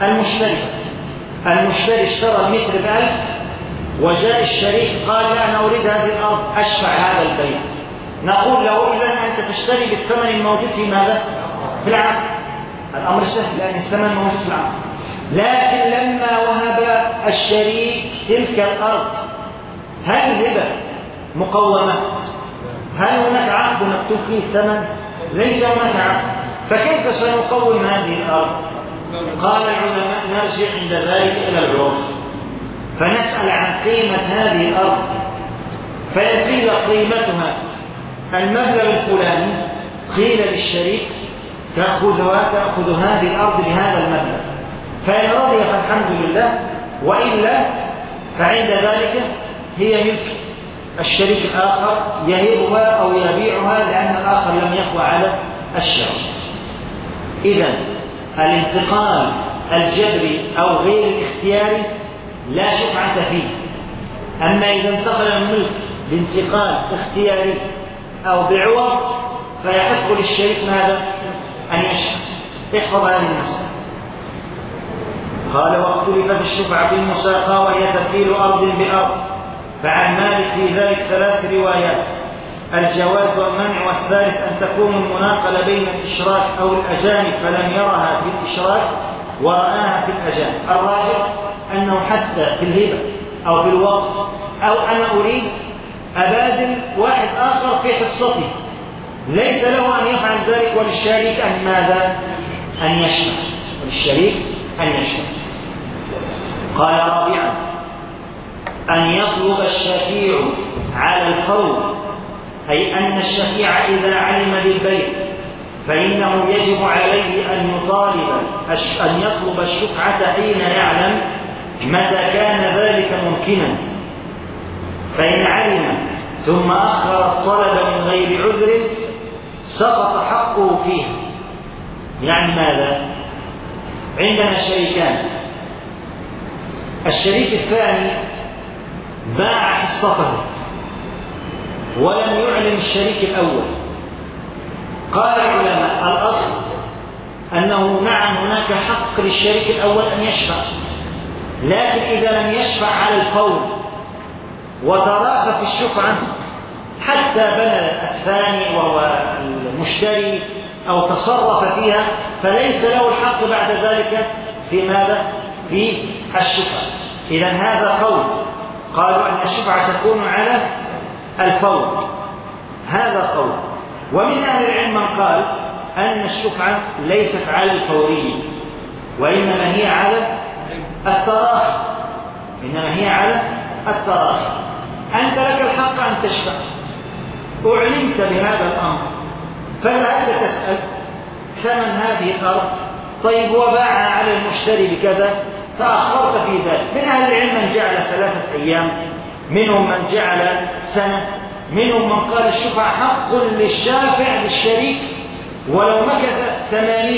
المشتري اشترى المتر ب1000، وجاء الشريك قال لا، أنا أريد هذه الأرض، أشفع هذا البيع. نقول له إذن أنت تشتري بالثمن الموجود في ماذا؟ في العقد. الأمر سهل لأن الثمن موجود في العقد. لكن لما وهب الشريك تلك الأرض، هل الهبة مقومة؟ هل هناك عقد مكتوب فيه الثمن؟ ليس هناك عقد، فكيف سنقوم هذه الأرض؟ قال العلماء نرجع عند ذلك إلى العرف، فنسأل عن قيمة هذه الأرض، فإن قيل قيمتها المبلغ الفلاني قيل للشريك تأخذ هذه الأرض بهذا المبلغ، فإن رضي فالحمد لله، وإلا فعند ذلك هي ملك الشريك الآخر يهبها أو يبيعها لأن الآخر لم يقوى على الشرع. إذن الانتقال الجبري أو غير الاختياري لا شفعة فيه. أما إذا انتقل الملك بانتقال اختياري أو بعوض فيحق للشريك ماذا؟ أن يشفع. احفظ هذه المسألة. قال واختلف في الشفعة المساقاة وهي تبديل أرض بأرض، فعن مالك في ذلك 3 روايات: الجواز والمنع، والثالث أن تكون المناقلة بين الإشراك أو الأجانب فلم يرها في الإشراك ورآها في الأجانب. الراجح أنه حتى في الهبة أو في الوقف أو أنا أريد أبادل واحد آخر في حصته ليس له أن يفعل ذلك، وللشريك أن ماذا؟ أن يشفع. وللشريك أن يشفع. قال رابعا: أن يطلب الشفيع على الفور، أي أن الشفيع إذا علم بالبيع فإنه يجب عليه أن يطلب الشفعة حين يعلم متى كان ذلك ممكنا، فإن علم ثم أخر الطلب من غير عذر سقط حقه فيه. يعني ماذا؟ عندنا شريكان، الشريك الثاني باع حصته ولم يعلم الشريك الأول. قال العلماء الأصل أنه نعم هناك حق للشريك الأول أن يشفع، لكن إذا لم يشفع على الفور وتراخى في الشفعة حتى بنى الثاني وهو المشتري أو تصرف فيها فليس له الحق بعد ذلك في ماذا؟ في الشفعة. إذن هذا قول، قالوا أن الشفعة تكون على الفور، هذا قول. ومن أهل العلم من قال أن الشفعة ليست على الفورية وإنما هي على التراخي، أنت لك الحق أن تشفع، أعلمت بهذا الأمر فذهبت تسأل ثمن هذه الأرض، طيب وباع على المشتري بكذا فأخرت في ذلك. من أهل العلم من جعل 3 أيام، منهم من جعل سنة، منهم من قال الشفعة حق للشافع للشريك ولو مكث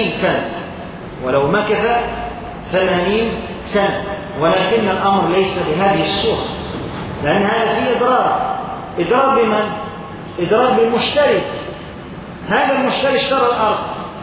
80 سنة، ولكن الأمر ليس بهذه الصورة، لأن هذا فيه إضرار بمن؟ إضرار بالمشتري. هذا المشتري اشترى الأرض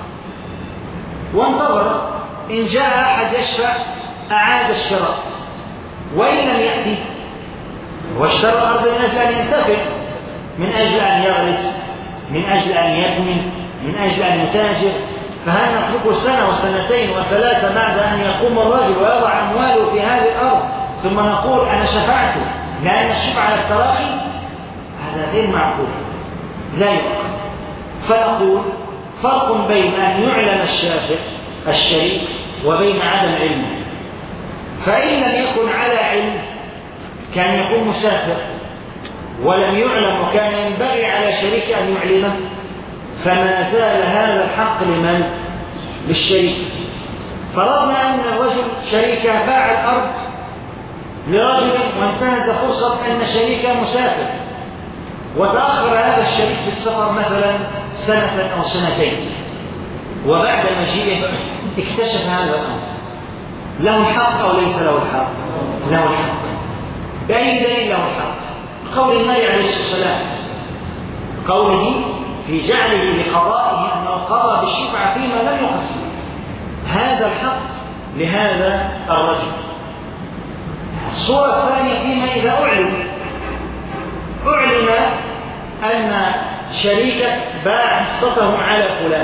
وانتظر، إن جاء أحد يشفع أعاد الشراء، وإن لم يأتي واشترى الأرض من أجل أن ينتفع، من أجل أن يغرس، من أجل أن يبني، من أجل أن يتاجر، فهل نتركه 1 و2 و3 بعد أن يقوم الرجل ويضع أمواله في هذه الأرض ثم نقول أنا شفعته لأن الشفعة على التراخي؟ هذا غير معقول، لا يعقل. فنقول فرق بين أن يعلم الشريك وبين عدم علمه. فإن لم يكن على علم كان يكون مسافر ولم يعلم وكان ينبغي على شريك أن يعلمه، فما زال هذا الحق لمن؟ للشريك. فرضنا أن الرجل شريكه باع الأرض لرجل وانتهز فرصة أن شريكه مسافر، وتأخر هذا الشريك في السفر مثلا 1 أو 2 سنين، وبعد مجيئه اكتشف هذا الأمر، له الحق أو ليس له الحق؟ له الحق. بأي دليل له الحق؟ قول النبي عليه الصلاة والسلام، قوله في جعله لقضائه أنه قضى بالشفعة فيما لم يقسم، هذا الحق لهذا الرجل. الصورة الثانية فيما إذا أعلم أن شريكك باع حصته على فلان.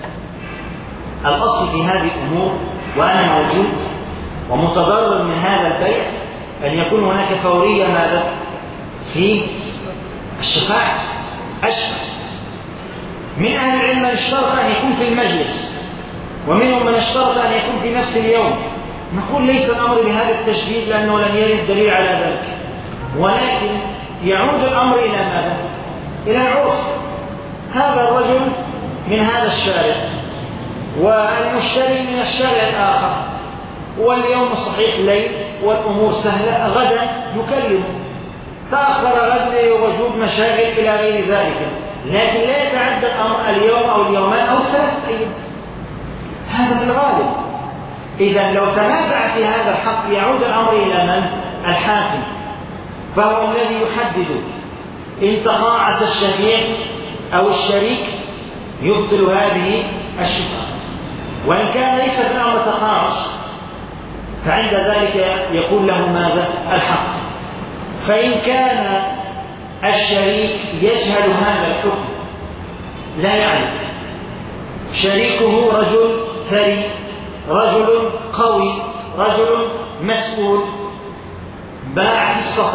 الأصل في هذه الأمور وأنا موجود ومتضرر من هذا البيع أن يكون هناك فورية ماذا؟ في الشفاعة، أشفع. من أهل العلم من اشترط أن يكون في المجلس، ومنهم من اشترط أن يكون في نفس اليوم. نقول ليس الأمر بهذا التشديد لأنه لم يرد دليل على ذلك، ولكن يعود الأمر إلى ماذا؟ إلى العرف. هذا الرجل من هذا الشارع والمشتري من الشارع الآخر، واليوم صحيح الليل والأمور سهلة، غدا يكلمه، تأخر غدا وجود مشاغل إلى غير ذلك، لكن لا يتعدى الأمر اليوم أو اليومين أو 3 أيام، هذا في الغالب. إذا لو تنازع في هذا الحق يعود الأمر إلى من؟ الحاكم، فهو الذي يحدد إن تقاعس الشفيع أو الشريك يبطل هذه الشفعة، وإن كان ليس في الأمر تقاعس فعند ذلك يكون له ماذا؟ الحق. فإن كان الشريك يجهل هذا الحكم، لا يعرف، شريكه رجل ثري، رجل قوي، رجل مسؤول، باع في الصفة،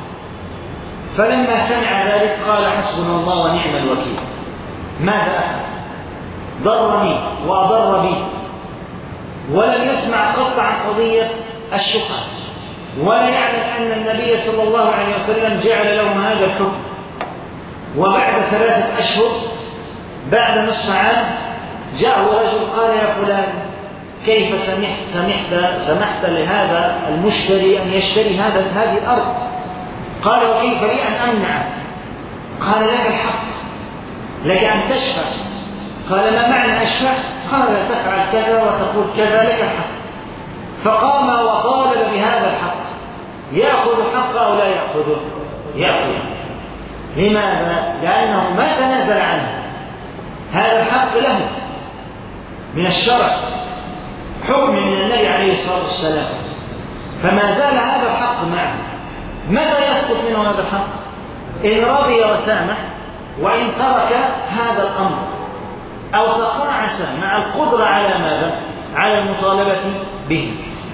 فلما سمع ذلك قال حسبنا الله ونعم الوكيل، ماذا أفعل؟ ضرني وأضر بي، ولم يسمع قط عن قضية الشفعة، ولا يعلم أن النبي صلى الله عليه وسلم جعل لهم هذا الحكم. وبعد 3 أشهر بعد نصف عام جاءه رجل قال يا فلان كيف سمحت لهذا المشتري أن يشتري هذه الأرض؟ قال وكيف لي أن أمنع؟ قال لك الحق، لك أن تشفع. قال ما معنى أشفع؟ قال تفعل كذا وتقول كذا، لك الحق. فقام وطالب بهذا الحق، يأخذ حقه أو لا يأخذه؟ يأخذه. لماذا؟ لأنه ما تنازل عنه، هذا الحق له من الشرع، حكم من النبي عليه الصلاة والسلام، فما زال هذا الحق معه. ماذا يسقط منه هذا الحق؟ إن رضي وسامح، وإن ترك هذا الأمر أو تقاعس مع القدرة على ماذا؟ على المطالبة به.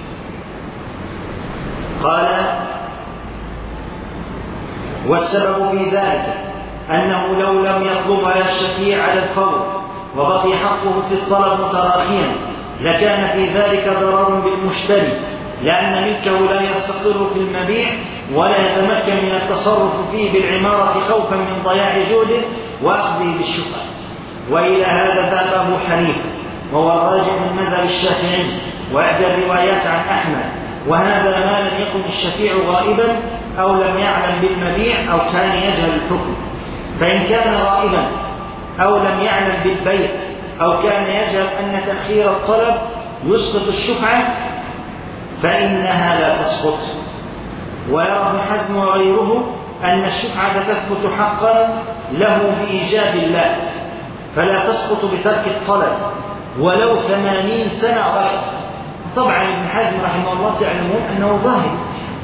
قال والسبب في ذلك أنه لو لم يطلب على الشفيع على الفور وبقي حقه في الطلب متراخيا لكان في ذلك ضرر بالمشتري، لأن ملكه لا يستقر في المبيع ولا يتمكن من التصرف فيه بالعمارة خوفا من ضياع جهده وأخذه بالشفعة. وإلى هذا ذهب أبو حنيفة، وهو الراجح من مذهب الشافعي وإحدى الروايات عن أحمد، وهذا ما لم يكن الشفيع غائبا أو لم يعلم بالمبيع أو كان يجهل الحكم. فإن كان غائبا أو لم يعلم بالبيع أو كان يجهل أن تأخير الطلب يسقط الشفعة فإنها لا تسقط. ويرى ابن حزم وغيره أن الشفعة تثبت حقا له بإيجاب الله، فلا تسقط بترك الطلب ولو 80 سنة غير. طبعا ابن حزم رحمه الله تعلمون أنه ظاهر،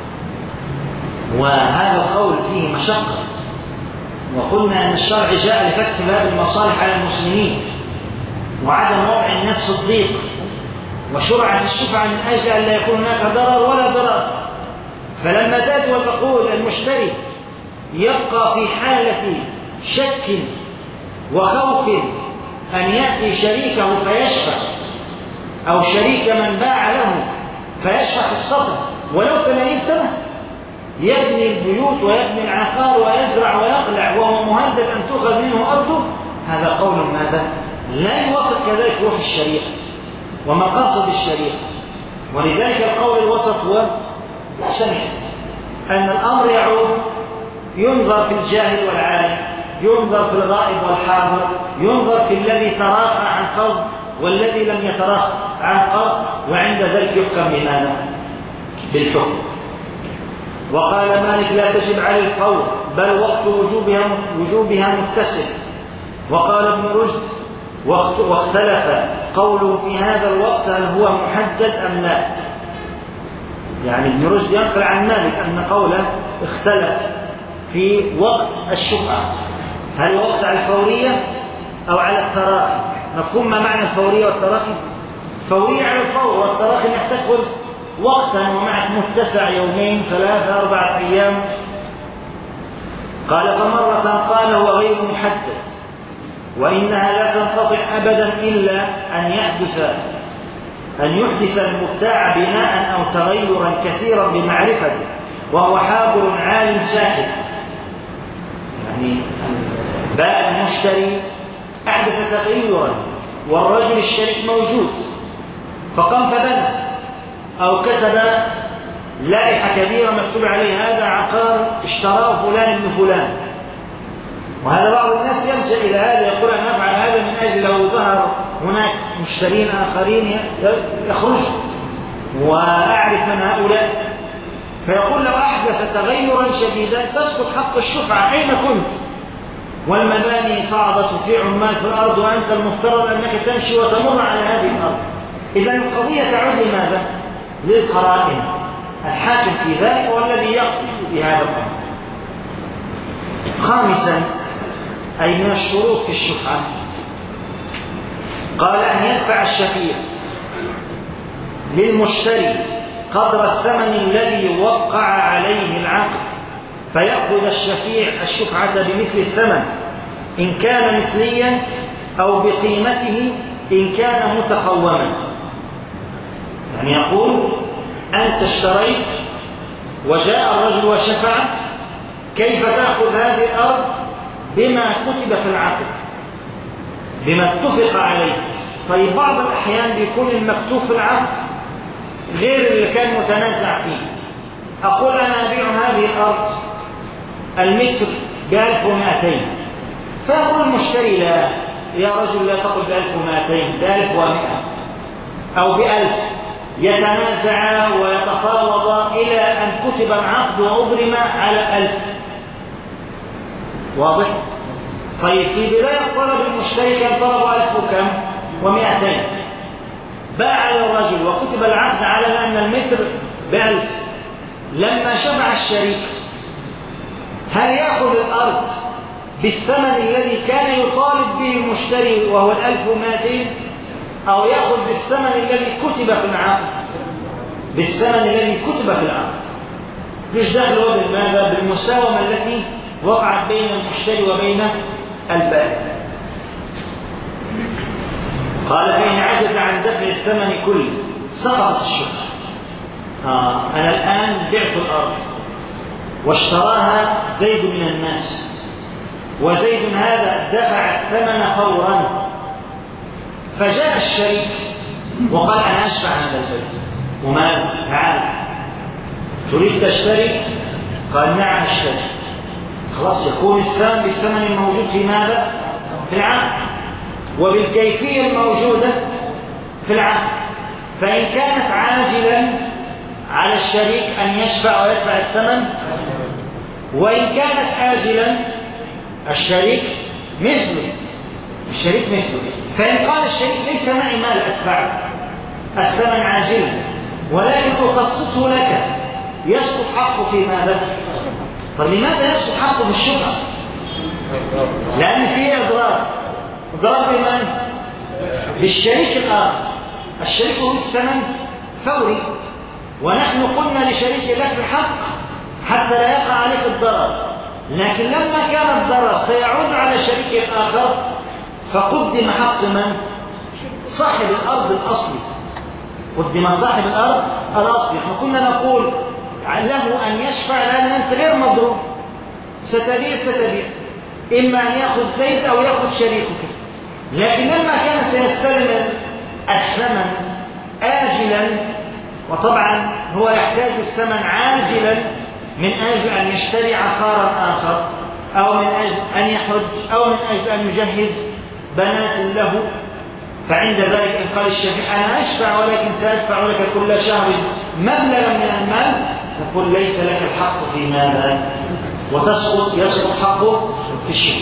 وهذا القول فيه مشقة، وقلنا أن الشرع جاء لفتح باب المصالح على المسلمين وعدم وضع الناس في الضيق، وشرعت الشفعة من أجل أن لا يكون هناك ضرر ولا ضرر. فلما تأتي وتقول المشتري يبقى في حالة شك وخوف أن يأتي شريكه فيشفع أو شريك من باع له فيشفع في الصفة ولو 80 سنة، يبني البيوت ويبني العقار ويزرع ويقلع وهو مهدد أن تؤخذ منه أرضه، هذا قول ماذا؟ لا يوافق كذلك روح الشريعة ومقاصد الشريعة. ولذلك القول الوسط هو لا سمح، أن الأمر يعود ينظر في الجاهل والعالم، ينظر في الغائب والحاضر، ينظر في الذي تراخى عن قصد والذي لم يتراخى عن قصد، وعند ذلك يحكم بماذا؟ بالحكم. وقال مالك لا تجب على الفور بل وقت وجوبها متسع. وقال ابن رشد واختلف قوله في هذا الوقت هل هو محدد أم لا. يعني ابن رشد ينقل عن مالك أن قوله اختلف في وقت الشفعة، هل وقت على الفورية أو على التراخي؟ مفهوم ما معنى الفورية والتراخي؟ فورية على الفور، والتراخي انك تأخذ وقتا ومعك متسع 2 3 4 أيام. قال فمرة قال هو غير محدد، وإنها لا تنقطع أبدا إلا أن يحدث المبتاع بناء أو تغيرا كثيرا بمعرفته وهو حاضر عال ساكت. يعني باع المشتري أحدث تغيرا والرجل الشريك موجود فقام فبنى أو كتب لائحة كبيرة مكتوب عليها هذا عقار اشتراه فلان ابن فلان، وهذا بعض الناس يلجأ إلى هذا يقول أنا أفعل هذا من أجل لو ظهر هناك مشترين آخرين يخرج وأعرف من هؤلاء، فيقول لو أحدث تغيرا شديدا تسقط حق الشفعة أين كنت والمباني صعدت في عمال في الأرض وأنت المفترض أنك تمشي وتمر على هذه الأرض. إذا القضية تعود لماذا؟ للقرائن. الحاكم في ذلك هو الذي يقضي بهذا الأمر. خامسا أي من الشروط في الشفعة قال أن يدفع الشفيع للمشتري قدر الثمن الذي وقع عليه العقد، فيأخذ الشفيع الشفعة بمثل الثمن إن كان مثليا أو بقيمته إن كان متقوما. يعني يقول أنت اشتريت وجاء الرجل وشفع، كيف تأخذ هذه الأرض؟ بما كتب في العقد، بما اتفق عليه. طيب بعض الأحيان بيكون المكتوب في العقد غير اللي كان متنازع فيه. أقول أنا أبيع هذه الأرض المتر ب1200، فيقول المشتري لا يا رجل لا تقل ب1200 ب1100 أو ب1000، يتنازع ويتفاوض إلى أن كتب العقد وأبرم على 1000. واضح؟ طيب في بداية طلب المشتري كان طلب 1000 وكم و200، باع الرجل وكتب العقد على أن المتر ب1000. لما شفع الشريك هل يأخذ الأرض بالثمن الذي كان يطالب به المشتري وهو 1200 أو يأخذ بالثمن الذي كتب في العقد؟ بالثمن الذي كتب في العقد. ليش دخل هو بالماذا؟ بالمساومة التي وقعت بين المشتري وبين البائع. قال فإن عجز عن دفع الثمن كله سقطت الشفعة. أنا الآن بعت الأرض واشتراها زيد من الناس، وزيد هذا دفع الثمن فورا، فجاء الشريك وقال أنا أشفع هذا البيت وما تعال تريد تشتري؟ قال نعم اشتري. خلاص يكون الثمن بالثمن الموجود في ماذا؟ في العقد وبالكيفية الموجودة في العقد. فإن كانت عاجلا على الشريك أن يشفع ويدفع الثمن، وإن كانت آجلا الشريك مثله، الشريك مثله. فإن قال الشريك ليس معي مال أدفع الثمن عاجلا ولكن أقسطه لك، يسقط حقه في ماذا؟ طيب لماذا يسقط حقه في الشفعة؟ لأن فيه إضرار بمن؟ بالشريك الآخر. الشريك هو الثمن فوري، ونحن قلنا لشريك لك الحق حتى لا يقع عليك الضرر، لكن لما كان الضرر سيعود على شريك الآخر فقدم حق من؟ صاحب الأرض الأصلي. قدم صاحب الأرض الأصلي. احنا كنا نقول له أن يشفع لأن أنت غير مضروب، ستبيع إما أن يأخذ زيد أو يأخذ شريكك. لكن لما كان سيستلم الثمن آجلا، وطبعا هو يحتاج الثمن عاجلا من أجل أن يشتري عقارا آخر أو من أجل أن يحج أو من أجل أن يجهز بنات له، فعند ذلك إن قال الشفيع أنا أشفع ولكن سأدفع لك كل شهر مبلغا من المال، نقول ليس لك الحق في ماذا؟ يسقط حقه في الشرك.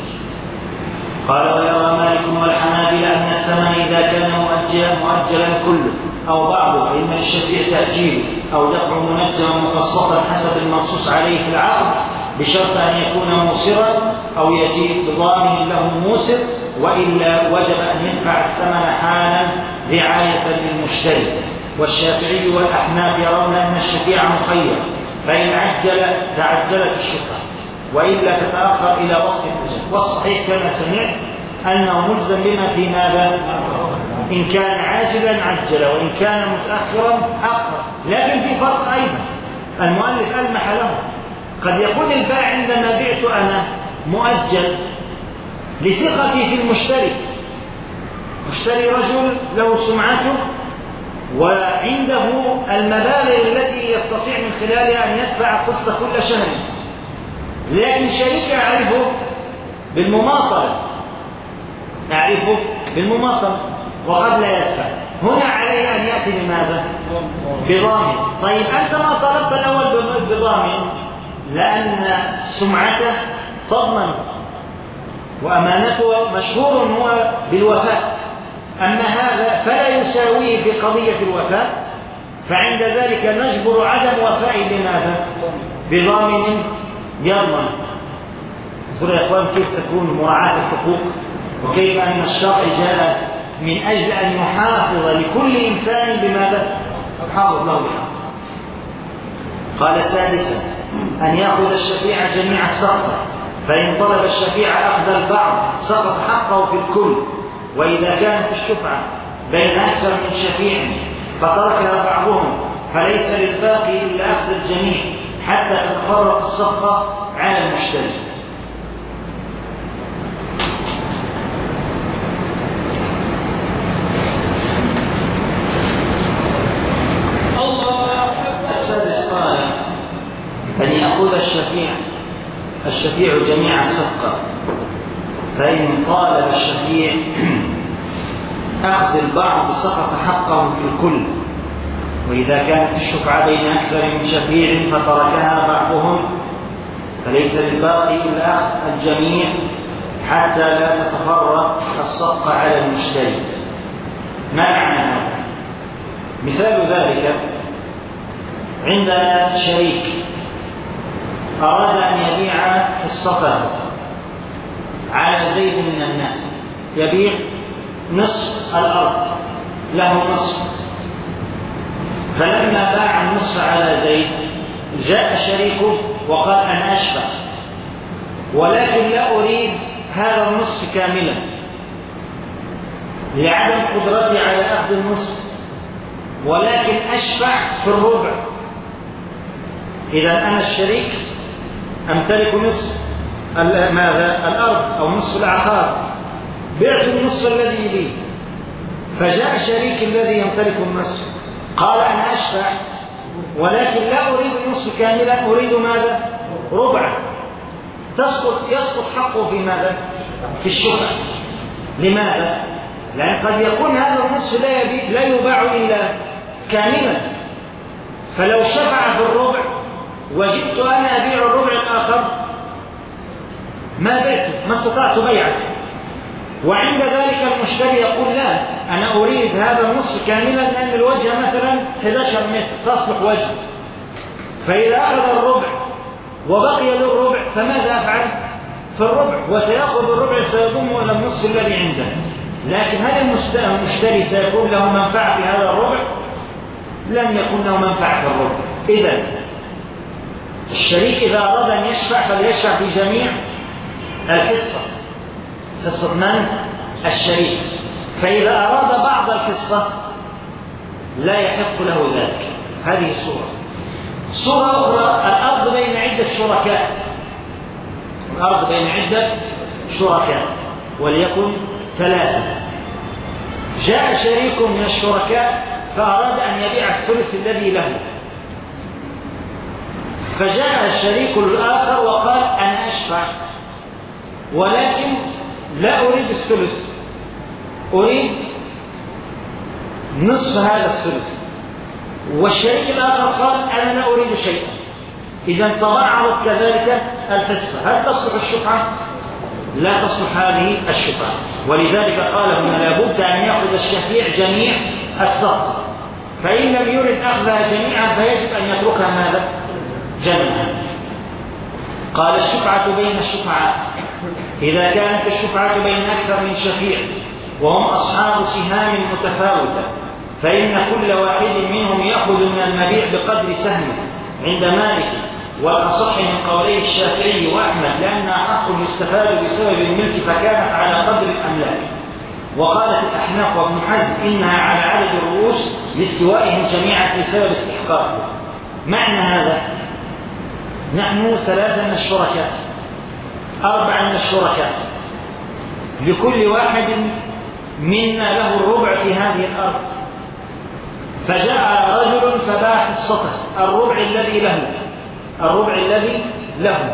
قال ويرى مالك والحنابلة أن الثمن إذا كان مؤجلا كله أو بعضه، إما الشفيع تأجيله أو دفع منجما مخصصا حسب المنصوص عليه في العقد، بشرط أن يكون موسرا أو يجيء بضامن له موسر، وإلا وجب أن يدفع الثمن حالا رعاية للمشتري. والشافعي والأحناف يرون أن الشفيع مخير، فإن عجل تعجلت الشفعة وإلا تتأخر إلى وقت الأجل. والصحيح كما سمعت أنه ملزم بما في ماذا؟ إن كان عاجلا عجل وإن كان متأخرا أخر. لكن في فرق أيضا المؤلف ألمح له. قد يكون البائع عندما بعت أنا مؤجل لثقتي في المشتري. مشتري رجل له سمعته وعنده المبالغ التي يستطيع من خلالها أن يدفع قسط كل شهر، لكن شريك أعرفه بالمماطلة وقد لا يدفع. هنا عليه أن يأتي بماذا؟ بضامن. طيب أنت ما طلبت الأول بضامن لأن سمعته تضمن وأمانته مشهور هو بالوفاء، أما هذا فلا يساويه في قضية الوفاء، فعند ذلك نجبر عدم وفائه بماذا؟ بضامن يضمن. ترى يا إخوان كيف تكون مراعاة الحقوق، وكيف أن الشرع جاء من أجل أن يحافظ لكل إنسان بماذا؟ يحافظ له بحق. قال سادسا أن يأخذ الشفيع جميع السقط، فإن طلب الشفيع أخذ البعض سقط حقه في الكل. وإذا كانت الشفعة بين أكثر من شفيع فتركها بعضهم فليس للباقي إلا أخذ الجميع حتى تتفرق الصفقة على المشتري. السادس قال أن يأخذ الشفيع جميع الصفقة، فإن طالب الشفيع أخذ البعض سقط حقه في الكل. وإذا كانت الشفعة بين أكثر من شفيع فتركها بعضهم فليس للباقي إلا أخذ الجميع حتى لا تتفرق الصفقة على المشتري. ما معنى هذا؟ مثال ذلك عندنا شريك أراد أن يبيع حصته على زيد من الناس، يبيع نصف الأرض له نصف، فلما باع النصف على زيد جاء شريكه وقال أنا أشفع ولكن لا أريد هذا النصف كاملا لعدم قدرتي على أخذ النصف، ولكن أشفع في الربع. إذا أنا الشريك أمتلك نصف ماذا؟ الأرض أو نصف العقار، بعت النصف الذي لي، فجاء شريك الذي يمتلك النصف قال أنا أشفع ولكن لا أريد النصف كاملا، أريد ماذا؟ ربع. يسقط حقه في ماذا؟ في الشفعة. لماذا؟ لأن قد يكون هذا النصف لا يباع إلا كاملا، فلو شفع في الربع وجدت أنا أبيع الربع الآخر ما بعته، ما استطعت بيعه. وعند ذلك المشتري يقول لا أنا أريد هذا النصف كاملا لأن الوجه مثلا 11 متر تصلح وجه، فإذا أخذ الربع وبقي للربع فماذا أفعل؟ في الربع، وسيأخذ الربع سيضم إلى النصف الذي عنده. لكن هل المشتري سيكون له منفعة في هذا الربع؟ لن يكون له منفعة في الربع. إذن الشريك إذا أراد أن يشفع فليشفع في جميع الحصة، حصة من؟ الشريك. فإذا أراد بعض الحصة لا يحق له ذلك. هذه صورة أخرى، الأرض بين عدة شركاء وليكن 3. جاء شريك من الشركاء فأراد أن يبيع الثلث الذي له، فجاء الشريك الآخر وقال أنا أشفع ولكن لا أريد الثلث، أريد نصف هذا الثلث. والشريك الآخر قال أنا لا أريد شيئا. إذا تضاعفت كذلك الحصة. هل تصلح الشفعة؟ لا تصلح هذه الشفعة. ولذلك قال هنا لابد أن يأخذ الشفيع جميع السقط، فإن لم يرد أخذها جميعا فيجب أن يتركها ماذا؟ جميعا. قال الشفعة بين الشفعاء، إذا كانت الشفعة بين أكثر من شفيع وهم أصحاب سهام متفاوتة فإن كل واحد منهم يأخذ من المبيع بقدر سهمه عند مالك، والأصح من قولي الشافعي وأحمد لأنها حق يستفاد بسبب الملك فكانت على قدر الأملاك. وقالت الأحناف وابن حزم إنها على عدد الرؤوس لاستوائهم جميعا بسبب استحقاقه. معنى هذا نحن 3 من الشركاء، 4 من الشركاء، لكل واحد منا له الربع في هذه الأرض، فجاء رجل فباع حصته الربع الذي له،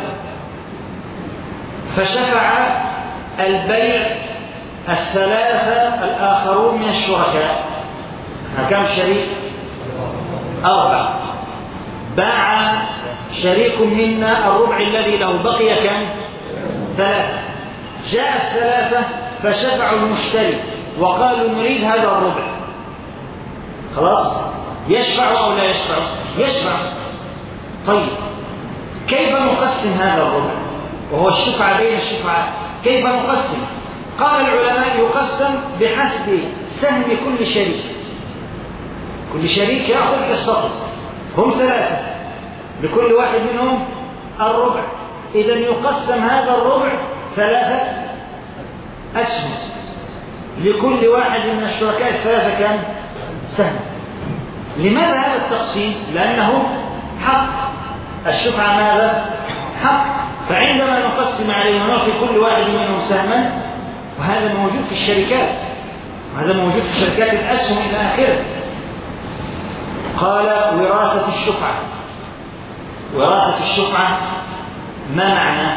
فشفع البيع الثلاثة الآخرون من الشركاء. كم شريك؟ 4. باع شريك منا الربع الذي له، بقي كم؟ 3. جاء الثلاثة فشفعوا المشتري وقالوا نريد هذا الربع. خلاص، يشفع أو لا يشفع؟ يشفع. طيب كيف نقسم هذا الربع وهو الشفعة بين الشفعاء؟ كيف نقسم؟ قال العلماء يقسم بحسب سهم كل شريك. كل شريك يأخذ قسطه، هم 3، لكل واحد منهم الربع. إذن يقسم هذا الربع 3 أسهم، لكل واحد من الشركاء 3 كم؟ سهم. لماذا هذا التقسيم؟ لأنه حق. الشفعة ماذا؟ حق. فعندما نقسم عليه ونعطي كل واحد منهم سهما، وهذا موجود في الشركات، وهذا موجود في شركات الأسهم إلى آخره. قال وراثة الشفعة. وراثة الشفعة ما معنى؟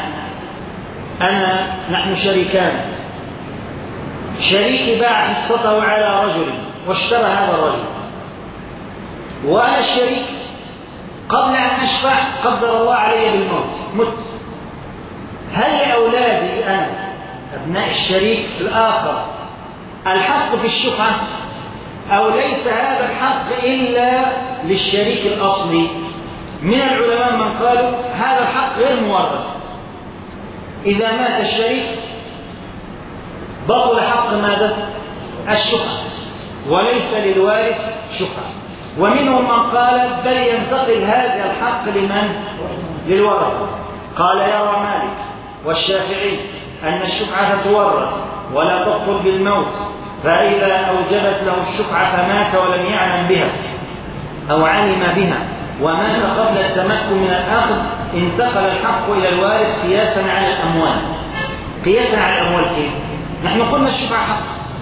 نحن شريكان، شريكي باع حصته على رجل واشترى هذا الرجل، وأنا الشريك قبل أن أشفع قدر الله علي بالموت، مت. هل لأولادي أنا أبناء الشريك الآخر الحق في الشفعة، أو ليس هذا الحق إلا للشريك الأصلي؟ من العلماء من قالوا هذا الحق غير مورث، إذا مات الشريك بطل حق ماذا؟ الشفعة، وليس للوارث شفعة. ومنهم من قال بل ينتقل هذا الحق لمن؟ للورثة. قال يرى مالك والشافعي أن الشفعة تورث ولا تبطل بالموت، فإذا أوجبت له الشفعة فمات ولم يعلم بها أو علم بها ومات قبل التمكن من الأخذ، انتقل الحق إلى الوارث قياسا على الأموال. قياسا على الأموال كيف؟ نحن قلنا الشفعة حق،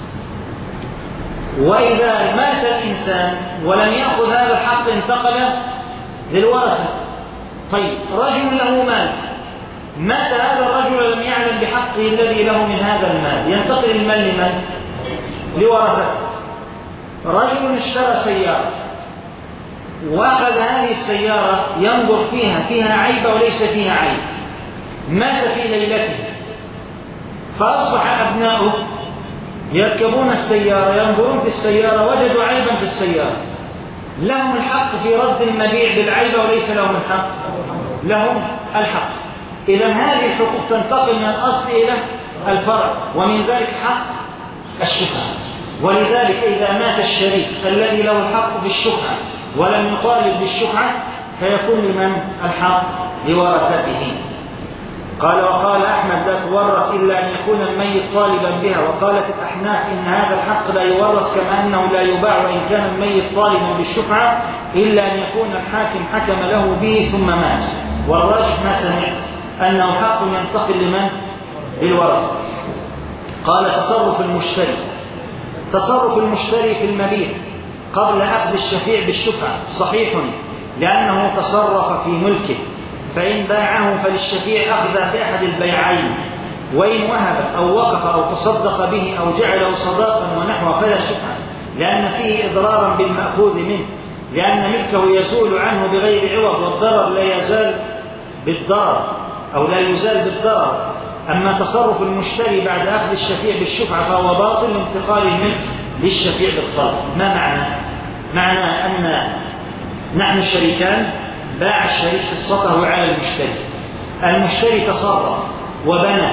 وإذا مات الإنسان ولم يأخذ هذا الحق انتقل للورثة. طيب رجل له مال، مات هذا الرجل ولم يعلم بحقه الذي له من هذا المال، ينتقل المال لمن؟ لورثته. رجل اشترى سيارة وأخذ هذه السيارة ينظر فيها عيب وليس فيها عيب، مات في ليلته، فأصبح أبناؤه يركبون السيارة ينظرون في السيارة وجدوا عيبا في السيارة، لهم الحق في رد المبيع بالعيب وليس لهم الحق؟ لهم الحق. إذن هذه الحقوق تنتقل من الأصل إلى الفرع، ومن ذلك حق الشفعة. ولذلك إذا مات الشريك الذي له الحق في الشفعة ولم يطالب بالشفعة فيكون لمن الحق؟ لورثته. قال وقال أحمد لا تورث إلا أن يكون الميت طالبا بها، وقالت الأحناف إن هذا الحق لا يورث كما أنه لا يباع وإن كان الميت طالبا بالشفعة إلا أن يكون الحاكم حكم له به ثم مات. والراجح ما سمعت أنه حق ينتقل لمن؟ للورثة. قال تصرف المشتري. تصرف المشتري في المبيع قبل أخذ الشفيع بالشفعة صحيح لأنه تصرف في ملكه، فإن باعه فللشفيع أخذ بأحد البيعين، وإن وهب أو وقف أو تصدق به أو جعله صداقا ونحوه فلا شفعة، لأن فيه إضرارا بالمأخوذ منه، لأن ملكه يزول عنه بغير عوض، والضرر لا يزال بالضرر أو لا يزال بالضرر. أما تصرف المشتري بعد أخذ الشفيع بالشفعة فهو باطل لانتقال الملك للشفيع بالطلب. ما معنى أن نحن الشريكان باع الشريك حصته على المشتري، المشتري تصرف وبنى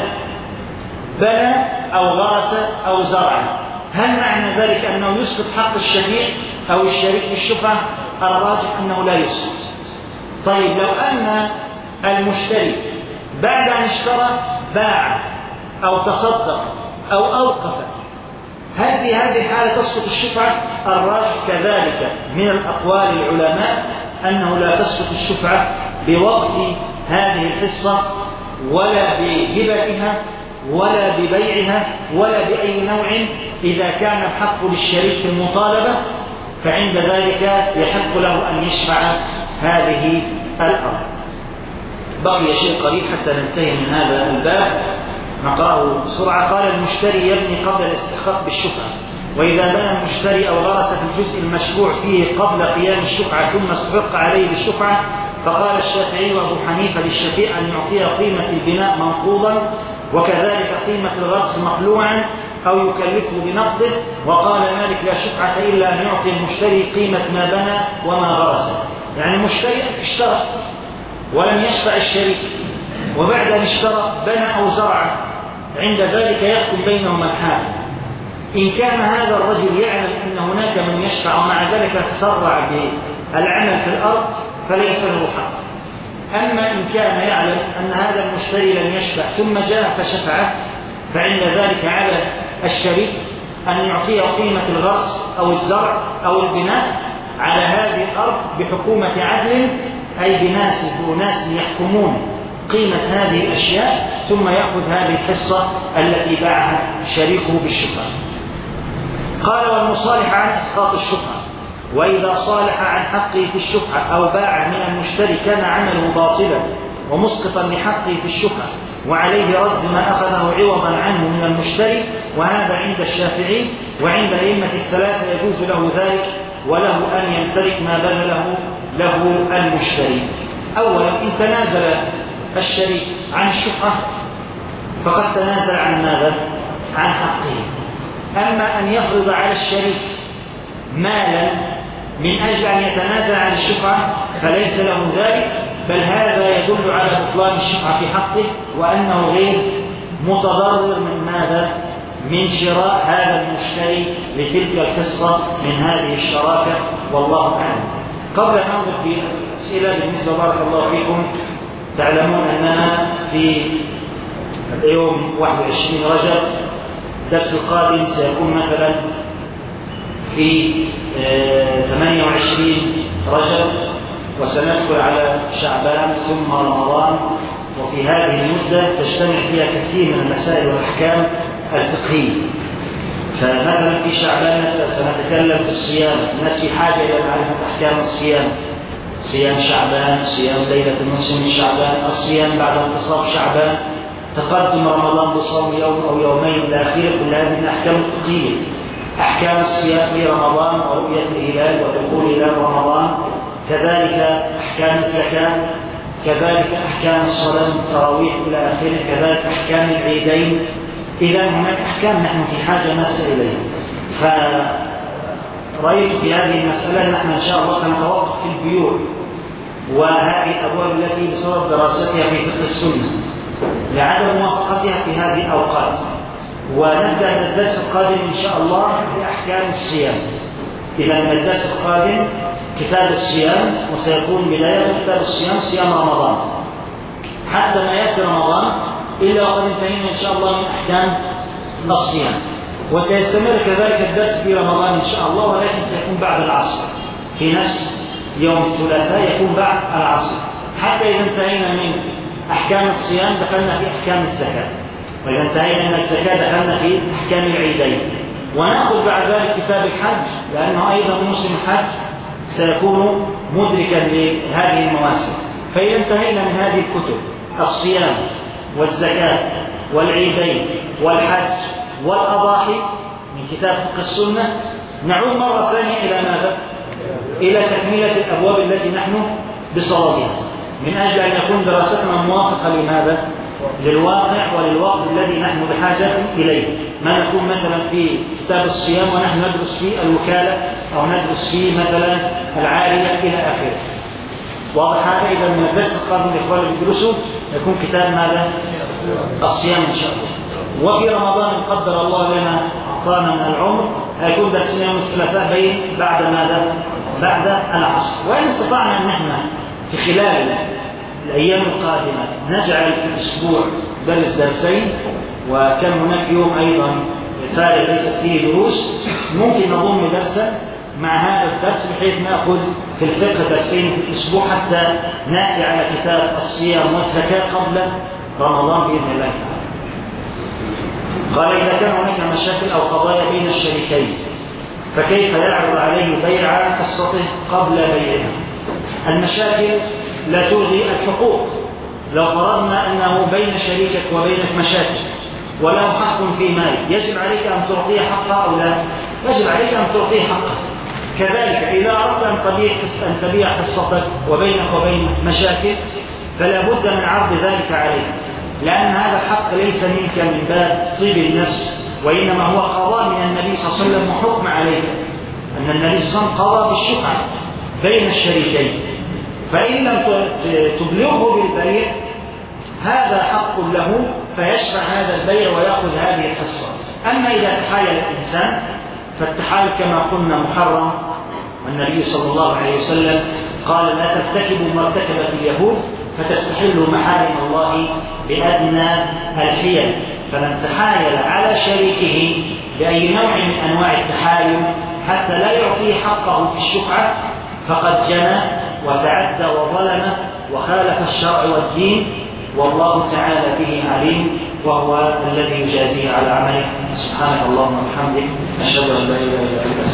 أو غرس أو زرع، هل معنى ذلك أنه يسقط حق الشفيع أو الشريك في الشفعة؟ الراجح أنه لا يسقط. طيب لو أن المشتري بعد أن اشترى باع أو تصدق أو أوقف، هذه الحالة تسقط الشفعة؟ الراجح كذلك من الأقوال العلماء أنه لا تسقط الشفعة بوقت هذه الحصة ولا بهبتها ولا ببيعها ولا بأي نوع إذا كان الحق للشريك في المطالبة، فعند ذلك يحق له أن يشفع هذه الأرض. بقي شيء قريب حتى ننتهي من هذا الباب نقرأه بسرعة. قال المشتري يبني قبل الاستحقاق بالشفعة، وإذا بنى المشتري أو غرس في الجزء المشفوع فيه قبل قيام الشفعة ثم استحق عليه بالشفعة، فقال الشافعي وأبو حنيفة للشفيع أن يعطيه قيمة البناء منقوضا وكذلك قيمة الغرس مخلوعا أو يكلفه بنقده. وقال مالك لا شفعة إلا أن يعطي المشتري قيمة ما بنى وما غرس. يعني المشتري اشترى ولم يشفع الشريك، وبعد أن اشترى بنى أو زرع، عند ذلك يحكم بينهما الحاكم. إن كان هذا الرجل يعلم أن هناك من يشفع ومع ذلك تسرع بالعمل في الأرض فليس له حق. أما إن كان يعلم أن هذا المشتري لم يشفع ثم جاء فشفعه، فعند ذلك على الشريك أن يعطيه قيمة الغرس أو الزرع أو البناء على هذه الأرض بحكومة عدل، أي بناس يحكمون قيمة هذه الأشياء، ثم يأخذ هذه الحصة التي باعها شريكه بالشفعة. قال والمصالح عن إسقاط الشفعة، وإذا صالح عن حقه في الشفعة أو باع من المشتري كان عمله باطلا ومسقطا لحقه في الشفعة وعليه رد ما أخذه عوضا عنه من المشتري، وهذا عند الشافعي وعند الأئمة الثلاثة يجوز له ذلك، وله أن يمتلك ما بذله له المشتري. أولا إن تنازل الشريك عن الشفعة فقد تنازل عن ماذا؟ عن حقه. أما أن يفرض على الشريك مالا من أجل أن يتنازل عن الشفعة فليس له ذلك، بل هذا يدل على بطلان الشفعة في حقه وأنه غير متضرر من ماذا؟ من شراء هذا المشتري لتلك الحصة من هذه الشراكة، والله أعلم. قبل أن ننظر في أسئلة بالنسبة بارك الله فيكم، تعلمون أننا في اليوم 21 رجب، الدرس القادم سيكون مثلا في 28 رجب، وسندخل على شعبان ثم رمضان، وفي هذه المدة تجتمع فيها كثير من المسائل والأحكام الفقهية. فمثلا في شعبان سنتكلم في الصيام، الناس في حاجة إلى معرفة أحكام الصيام، صيام شعبان، صيام ليلة النصف من شعبان، الصيام بعد انتصاف شعبان، تقدم رمضان بصوم يوم أو يومين إلى آخره، كل هذه الأحكام الفقهية. أحكام الصيام في رمضان ورؤية الهلال ودخول إلى رمضان، كذلك أحكام الزكاة، كذلك أحكام الصلاة التراويح إلى آخره، كذلك أحكام العيدين. إذا هناك أحكام نحن في حاجة ماسة إليها. فرأيت في هذه المسألة نحن إن شاء الله سنتوقف في البيوع، وهذه الأبواب التي بسبب دراستها في فقه السنة لعدم موافقتها في هذه الأوقات. ونبدأ من الدرس القادم إن شاء الله بأحكام الصيام. إذا من الدرس القادم كتاب الصيام، وسيكون بداية كتاب الصيام صيام رمضان حتى ما يأتي رمضان، إلا وقد انتهينا إن شاء الله من أحكام الصيام. وسيستمر كذلك الدرس في رمضان إن شاء الله، ولكن سيكون بعد العصر في نفس يوم الثلاثاء، يكون بعد العصر، حتى إذا انتهينا من أحكام الصيام دخلنا في أحكام الزكاة، وإذا انتهينا من الزكاة دخلنا في أحكام العيدين، ونأخذ بعد ذلك كتاب الحج، لأنه أيضا موسم الحج سيكون مدركا لهذه المواسم. فإذا انتهينا من هذه الكتب، الصيام والزكاة والعيدين والحج والأضاحي من كتاب فقه السنة، نعود مرة ثانية إلى ماذا؟ إلى تكملة الأبواب التي نحن بصددها، من أجل أن يكون دراستنا موافقة لماذا؟ للواقع وللوقت الذي نحن بحاجة إليه. ما نكون مثلا في كتاب الصيام ونحن ندرس فيه الوكالة أو ندرس فيه مثلا العارية إلى آخره. واضح هذا؟ إذا من الدرس القادم الإخوان اللي بيدرسوا يكون كتاب ماذا؟ الصيام إن شاء الله. وفي رمضان قدر الله لنا أعطانا من العمر هيكون درسنا يوم الثلاثاء بين بعد ماذا؟ بعد العصر. وإن استطعنا أن نحن في خلال الأيام القادمة نجعل في الأسبوع درسين، وكان هناك يوم أيضا فارغ ليست فيه دروس، ممكن نضم درسا مع هذا الدرس بحيث نأخذ في الفقه درسين في الأسبوع حتى نأتي على كتاب الصيام والزكاة قبل رمضان بإذن الله تعالى. قال إذا كان هناك مشاكل أو قضايا بين الشريكين فكيف يعرض عليه بيع حصته قبل بيعها؟ المشاكل لا تلغي الحقوق. لو فرضنا أنه بين شريكك وبينك مشاكل وله حق في مال، يجب عليك أن تعطيه حقه أو لا؟ يجب عليك أن تعطيه حقه. كذلك إذا أردت أن تبيع حصتك وبينك وبين مشاكل فلا بد من عرض ذلك عليه، لأن هذا الحق ليس منك من باب طيب النفس، وإنما هو قضاء من النبي صلى الله عليه وسلم وحكم عليك، أن النبي صلى الله عليه وسلم قضى بالشفعة بين الشريكين، فإن لم تبلغه بالبيع هذا حق له فيشفع هذا البيع ويأخذ هذه الحصة. أما إذا تحايل الإنسان فالتحايل كما قلنا محرم، والنبي صلى الله عليه وسلم قال لا ترتكبوا ما ارتكبت اليهود فتستحلوا محارم الله بأدنى الحيل. فمن تحايل على شريكه بأي نوع من أنواع التحايل حتى لا يعطيه حقه في الشفعة فقد جنى وتعدى وظلم وخالف الشرع والدين، والله تعالى به عليم، وهو الذي يجازيه على عمله. سبحانك اللهم وبحمدك، أشهد أن لا إله إلا أنت.